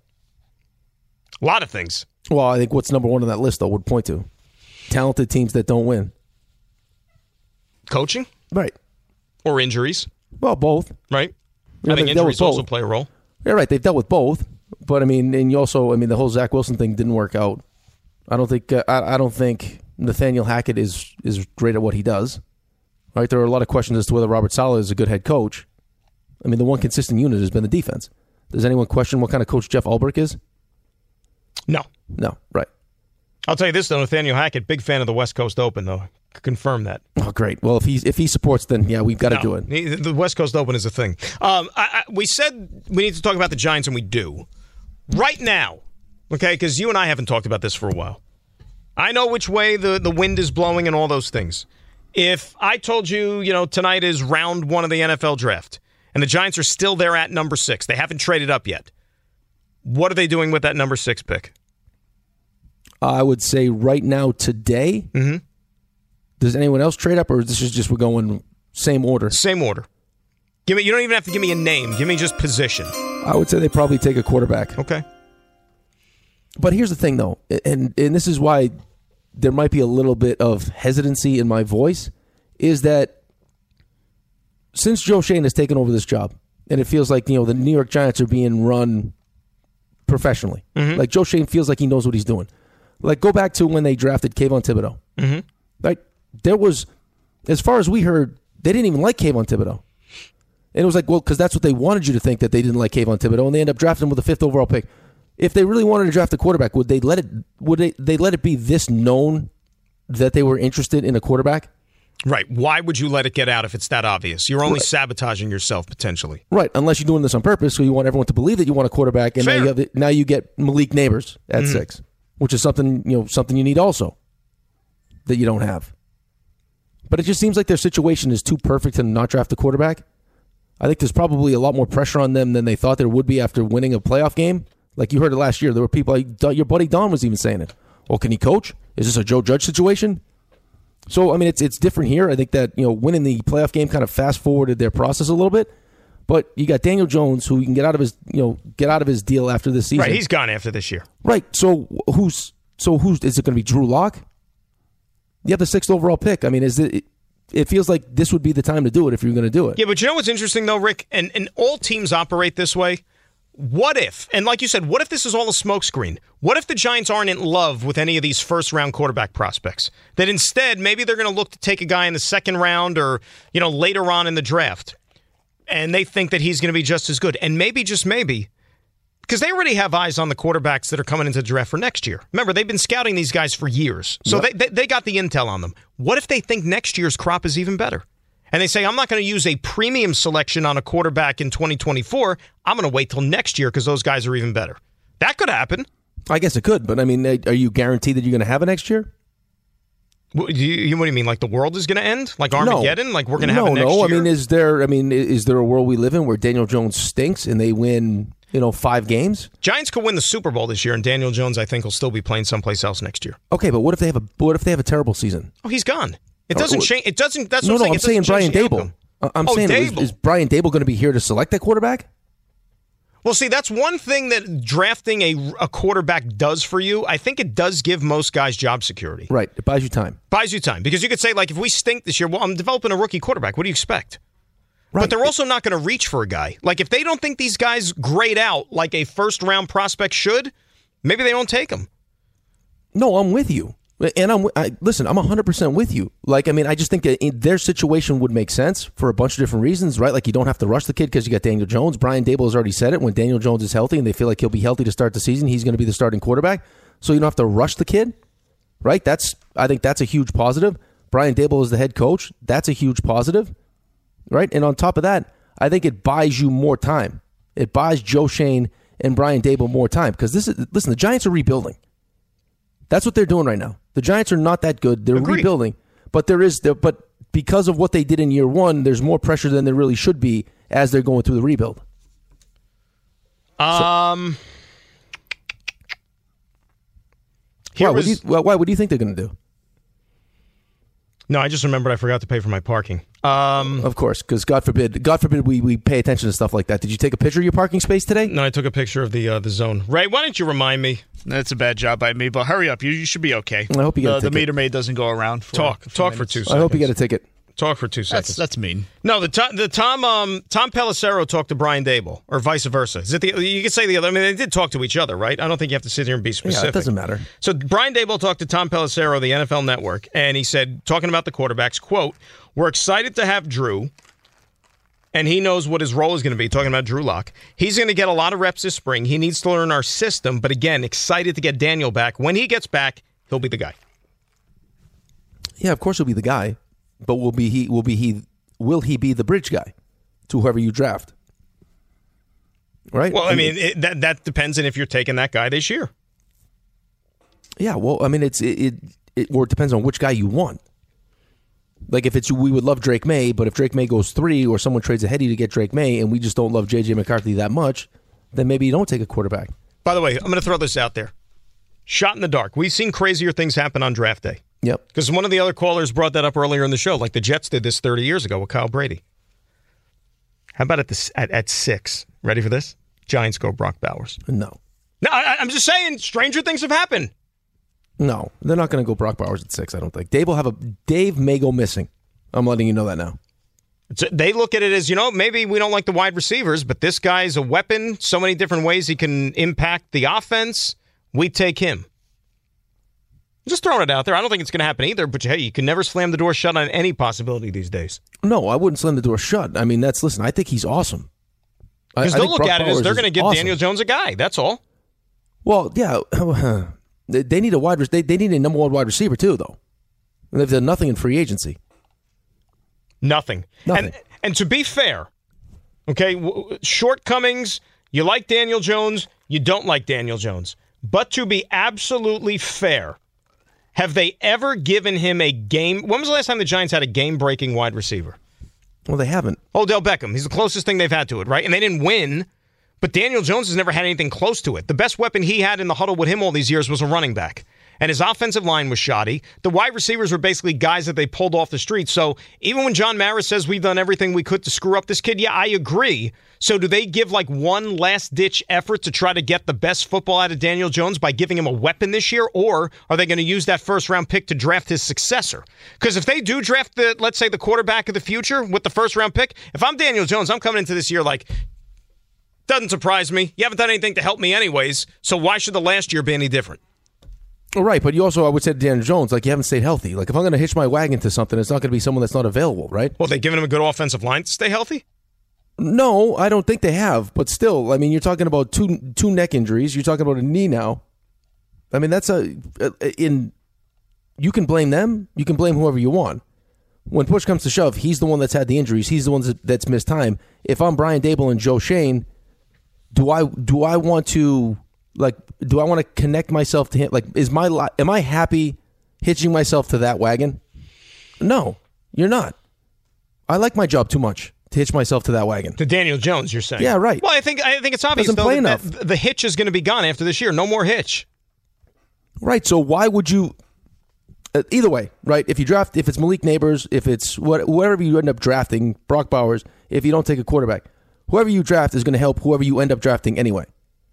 A lot of things. Well, I think what's number one on that list, though, would point to talented teams that don't win. Coaching? Right. Or injuries? Well, both. Right. You I know, think they've dealt with injuries also both. play a role. Yeah, right. They've dealt with both. But, I mean, and you also, I mean, the whole Zach Wilson thing didn't work out. I don't think uh, I, I don't think Nathaniel Hackett is is great at what he does. Right? There are a lot of questions as to whether Robert Saleh is a good head coach. I mean, the one consistent unit has been the defense. Does anyone question what kind of coach Jeff Ulbrich is? No. No, right. I'll tell you this, though, Nathaniel Hackett, big fan of the West Coast Open, though. Confirm that. Oh, great. Well, if he if he supports, then yeah, we've got to no, do it. He, the West Coast Open is a thing. Um, I, I, we said we need to talk about the Giants, and we do. Right now, okay, because you and I haven't talked about this for a while. I know which way the, the wind is blowing and all those things. If I told you, you know, tonight is round one of the N F L draft, and the Giants are still there at number six, they haven't traded up yet, what are they doing with that number six pick? I would say right now, today, mm-hmm. Does anyone else trade up, or this is just we're going same order? Same order. Give me. You don't even have to give me a name. Give me just position. I would say they probably take a quarterback. Okay. But here's the thing, though, and and this is why there might be a little bit of hesitancy in my voice, is that since Joe Schoen has taken over this job, and it feels like, you know, the New York Giants are being run professionally. Mm-hmm. Like, Joe Schoen feels like he knows what he's doing. Like, go back to when they drafted Kayvon Thibodeau. Mm-hmm. Like, there was, as far as we heard, they didn't even like Kayvon Thibodeau. And it was like, well, because that's what they wanted you to think, that they didn't like Kayvon Thibodeau, and they end up drafting him with the fifth overall pick. If they really wanted to draft a quarterback, would they let it? Would they? They let it be this known that they were interested in a quarterback? Right. Why would you let it get out if it's that obvious? You're only Right. sabotaging yourself potentially. Right. Unless you're doing this on purpose, so you want everyone to believe that you want a quarterback, and now Fair. you, have the, now you get Malik Neighbors at Mhm. six, which is something you know something you need also that you don't have. But it just seems like their situation is too perfect to not draft a quarterback. I think there's probably a lot more pressure on them than they thought there would be after winning a playoff game. Like you heard it last year, there were people like your buddy Don was even saying it. Well, can he coach? Is this a Joe Judge situation? So I mean, it's it's different here. I think that you know winning the playoff game kind of fast forwarded their process a little bit. But you got Daniel Jones, who you can get out of his you know get out of his deal after this season. Right. He's gone after this year. Right. So who's so who's is it going to be Drew Lock? You have the sixth overall pick. I mean, is it? It feels like this would be the time to do it if you're going to do it. Yeah, but you know what's interesting though, Rick, and and all teams operate this way. What if, and like you said, what if this is all a smokescreen? What if the Giants aren't in love with any of these first-round quarterback prospects? That instead, maybe they're going to look to take a guy in the second round or, you know, later on in the draft, and they think that he's going to be just as good. And maybe, just maybe, because they already have eyes on the quarterbacks that are coming into the draft for next year. Remember, they've been scouting these guys for years, so Yep. they, they they got the intel on them. What if they think next year's crop is even better? And they say, I'm not going to use a premium selection on a quarterback in twenty twenty-four. I'm going to wait till next year because those guys are even better. That could happen. I guess it could, but I mean, are you guaranteed that you're going to have it next year? What do you, what do you mean? Like the world is going to end? Like Armageddon? No. Like we're going to no, have it next no. year? I mean, is there? I mean, is there a world we live in where Daniel Jones stinks and they win, you know, five games? Giants could win the Super Bowl this year, and Daniel Jones, I think, will still be playing someplace else next year. Okay, but what if they have a what if they have a terrible season? Oh, he's gone. It doesn't Oh, change. It doesn't. That's no, what no. I'm I'm saying. saying It doesn't Brian change the Dable. outcome. I'm Oh, saying, is, Dable. is Brian Dable going to be here to select that quarterback? Well, see, that's one thing that drafting a, a quarterback does for you. I think it does give most guys job security. Right. It buys you time. Buys you time. Because you could say, like, if we stink this year, well, I'm developing a rookie quarterback. What do you expect? Right. But they're also not going to reach for a guy. Like, if they don't think these guys grade out like a first-round prospect should, maybe they don't take them. No, I'm with you. And I'm I, listen, I'm one hundred percent with you. Like, I mean, I just think that in their situation would make sense for a bunch of different reasons, right? Like, you don't have to rush the kid because you got Daniel Jones. Brian Dable has already said it. When Daniel Jones is healthy and they feel like he'll be healthy to start the season, he's going to be the starting quarterback. So you don't have to rush the kid, right? That's I think that's a huge positive. Brian Dable is the head coach. That's a huge positive, right? And on top of that, I think it buys you more time. It buys Joe Schoen and Brian Dable more time because this is listen. The Giants are rebuilding. That's what they're doing right now. The Giants are not that good. They're Agreed. rebuilding, but there is there, but because of what they did in year one, there's more pressure than there really should be as they're going through the rebuild. Um, Why, here what do you, was, why, why? What do you think they're going to do? no, I just remembered I forgot to pay for my parking. Um, Of course, because God forbid, God forbid, we, we pay attention to stuff like that. Did you take a picture of your parking space today? no, I took a picture of the uh, the zone. Ray, why don't you remind me? That's a bad job by me, but hurry up. You, you should be okay. I hope you get the, a the ticket. meter maid doesn't go around. For Talk, for talk for minutes. two I seconds. hope you get a ticket. Talk for two seconds. That's, that's mean. No, the Tom, the Tom, um, Tom Pelissero talked to Brian Dable, or vice versa. Is it the? You could say the other. I mean, they did talk to each other, right? I don't think you have to sit here and be specific. Yeah, it doesn't matter. So Brian Dable talked to Tom Pelissero, the N F L Network, and he said, talking about the quarterbacks, quote, "We're excited to have Drew, and he knows what his role is going to be." Talking about Drew Lock, he's going to get a lot of reps this spring. He needs to learn our system, but again, excited to get Daniel back. When he gets back, he'll be the guy. Yeah, of course he'll be the guy, but will be he? Will be he? Will he be the bridge guy to whoever you draft? Right. Well, I mean, it, that that depends on if you're taking that guy this year. Yeah. Well, I mean, it's it, it, it or it depends on which guy you want. Like if it's we would love Drake May, but if Drake May goes three or someone trades a heady to get Drake May, and we just don't love J J McCarthy that much, then maybe you don't take a quarterback. By the way, I'm going to throw this out there. Shot in the dark. We've seen crazier things happen on draft day. Yep. Because one of the other callers brought that up earlier in the show, like the Jets did this thirty years ago with Kyle Brady. How about at the at, at six? Ready for this? Giants go Brock Bowers. No. No, I, I'm just saying, stranger things have happened. No, they're not going to go Brock Bowers at six. I don't think Dave will have a Dave may go missing. I'm letting you know that now. It's, they look at it as, you know, maybe we don't like the wide receivers, but this guy's a weapon. So many different ways he can impact the offense. We take him. Just throwing it out there. I don't think it's going to happen either, but hey, you can never slam the door shut on any possibility these days. No, I wouldn't slam the door shut. I mean, that's, listen, I think he's awesome. Because they'll look Brock at it Bowers as they're going to give awesome. Daniel Jones a guy. That's all. Well, yeah. They need a wide they, they need a number one wide receiver, too, though. And they've done nothing in free agency. Nothing. Nothing. And, and to be fair, okay, w- shortcomings, you like Daniel Jones, you don't like Daniel Jones. But to be absolutely fair, have they ever given him a game? When was the last time the Giants had a game-breaking wide receiver? Well, they haven't. Odell Beckham. He's the closest thing they've had to it, right? And they didn't win, but Daniel Jones has never had anything close to it. The best weapon he had in the huddle with him all these years was a running back. And his offensive line was shoddy. The wide receivers were basically guys that they pulled off the street. So even when John Mara says we've done everything we could to screw up this kid, yeah, I agree. So do they give like one last-ditch effort to try to get the best football out of Daniel Jones by giving him a weapon this year? Or are they going to use that first-round pick to draft his successor? Because if they do draft, the, let's say, the quarterback of the future with the first-round pick, if I'm Daniel Jones, I'm coming into this year like, doesn't surprise me. You haven't done anything to help me anyways, so why should the last year be any different? Right, but you also, I would say to Daniel Jones, like, you haven't stayed healthy. Like, if I'm going to hitch my wagon to something, it's not going to be someone that's not available, right? Well, they giving him a good offensive line to stay healthy? No, I don't think they have. But still, I mean, you're talking about two two neck injuries. You're talking about a knee now. I mean, that's a, in, you can blame them. You can blame whoever you want. When push comes to shove, he's the one that's had the injuries. He's the one that's missed time. If I'm Brian Dable and Joe Schoen, do I do I want to... Like, do I want to connect myself to him? Like, is my li- am I happy hitching myself to that wagon? No, you're not. I like my job too much to hitch myself to that wagon. To Daniel Jones, you're saying? Yeah, right. Well, I think I think it's obvious Doesn't though, play that, enough. that the hitch is going to be gone after this year. No more hitch. Right. So why would you? Uh, either way, right? If you draft, if it's Malik Neighbors, if it's what, whoever you end up drafting, Brock Bowers. If you don't take a quarterback, whoever you draft is going to help whoever you end up drafting anyway.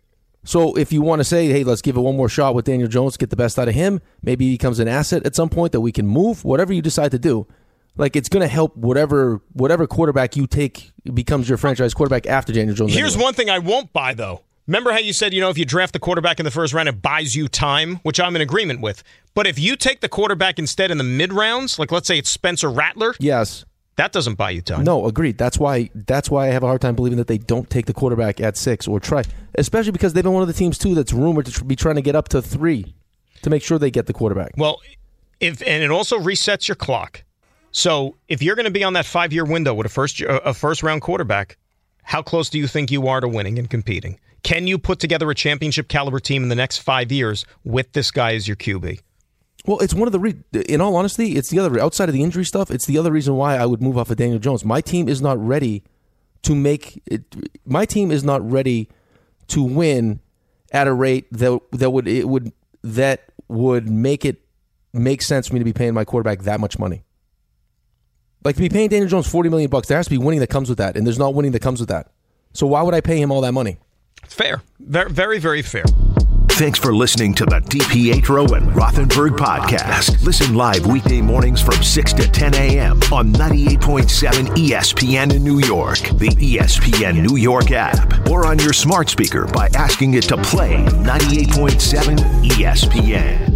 So if you want to say, hey, let's give it one more shot with Daniel Jones, get the best out of him, maybe he becomes an asset at some point that we can move, whatever you decide to do, like it's going to help whatever whatever quarterback you take becomes your franchise quarterback after Daniel Jones. Here's anyway. one thing I won't buy, though. Remember how you said, you know, if you draft the quarterback in the first round, it buys you time, which I'm in agreement with. But if you take the quarterback instead in the mid-rounds, like let's say it's Spencer Rattler. Yes. That doesn't buy you time. No, agreed. That's why That's why I have a hard time believing that they don't take the quarterback at six or try, especially because they've been one of the teams, too, that's rumored to be trying to get up to three to make sure they get the quarterback. Well, if and it also resets your clock. So if you're going to be on that five-year window with a first a first-round quarterback, how close do you think you are to winning and competing? Can you put together a championship-caliber team in the next five years with this guy as your Q B? Well, it's one of the, re- in all honesty, it's the other, outside of the injury stuff, it's the other reason why I would move off of Daniel Jones. My team is not ready to make, it, my team is not ready to win at a rate that that would, it would, that would make it make sense for me to be paying my quarterback that much money. Like to be paying Daniel Jones forty million bucks, there has to be winning that comes with that, and there's not winning that comes with that. So why would I pay him all that money? Fair. Very, very, very fair. Thanks for listening to the DiPietro and Rothenberg podcast. Listen live weekday mornings from six to ten a.m. on ninety-eight point seven E S P N in New York, the E S P N New York app, or on your smart speaker by asking it to play ninety-eight point seven E S P N.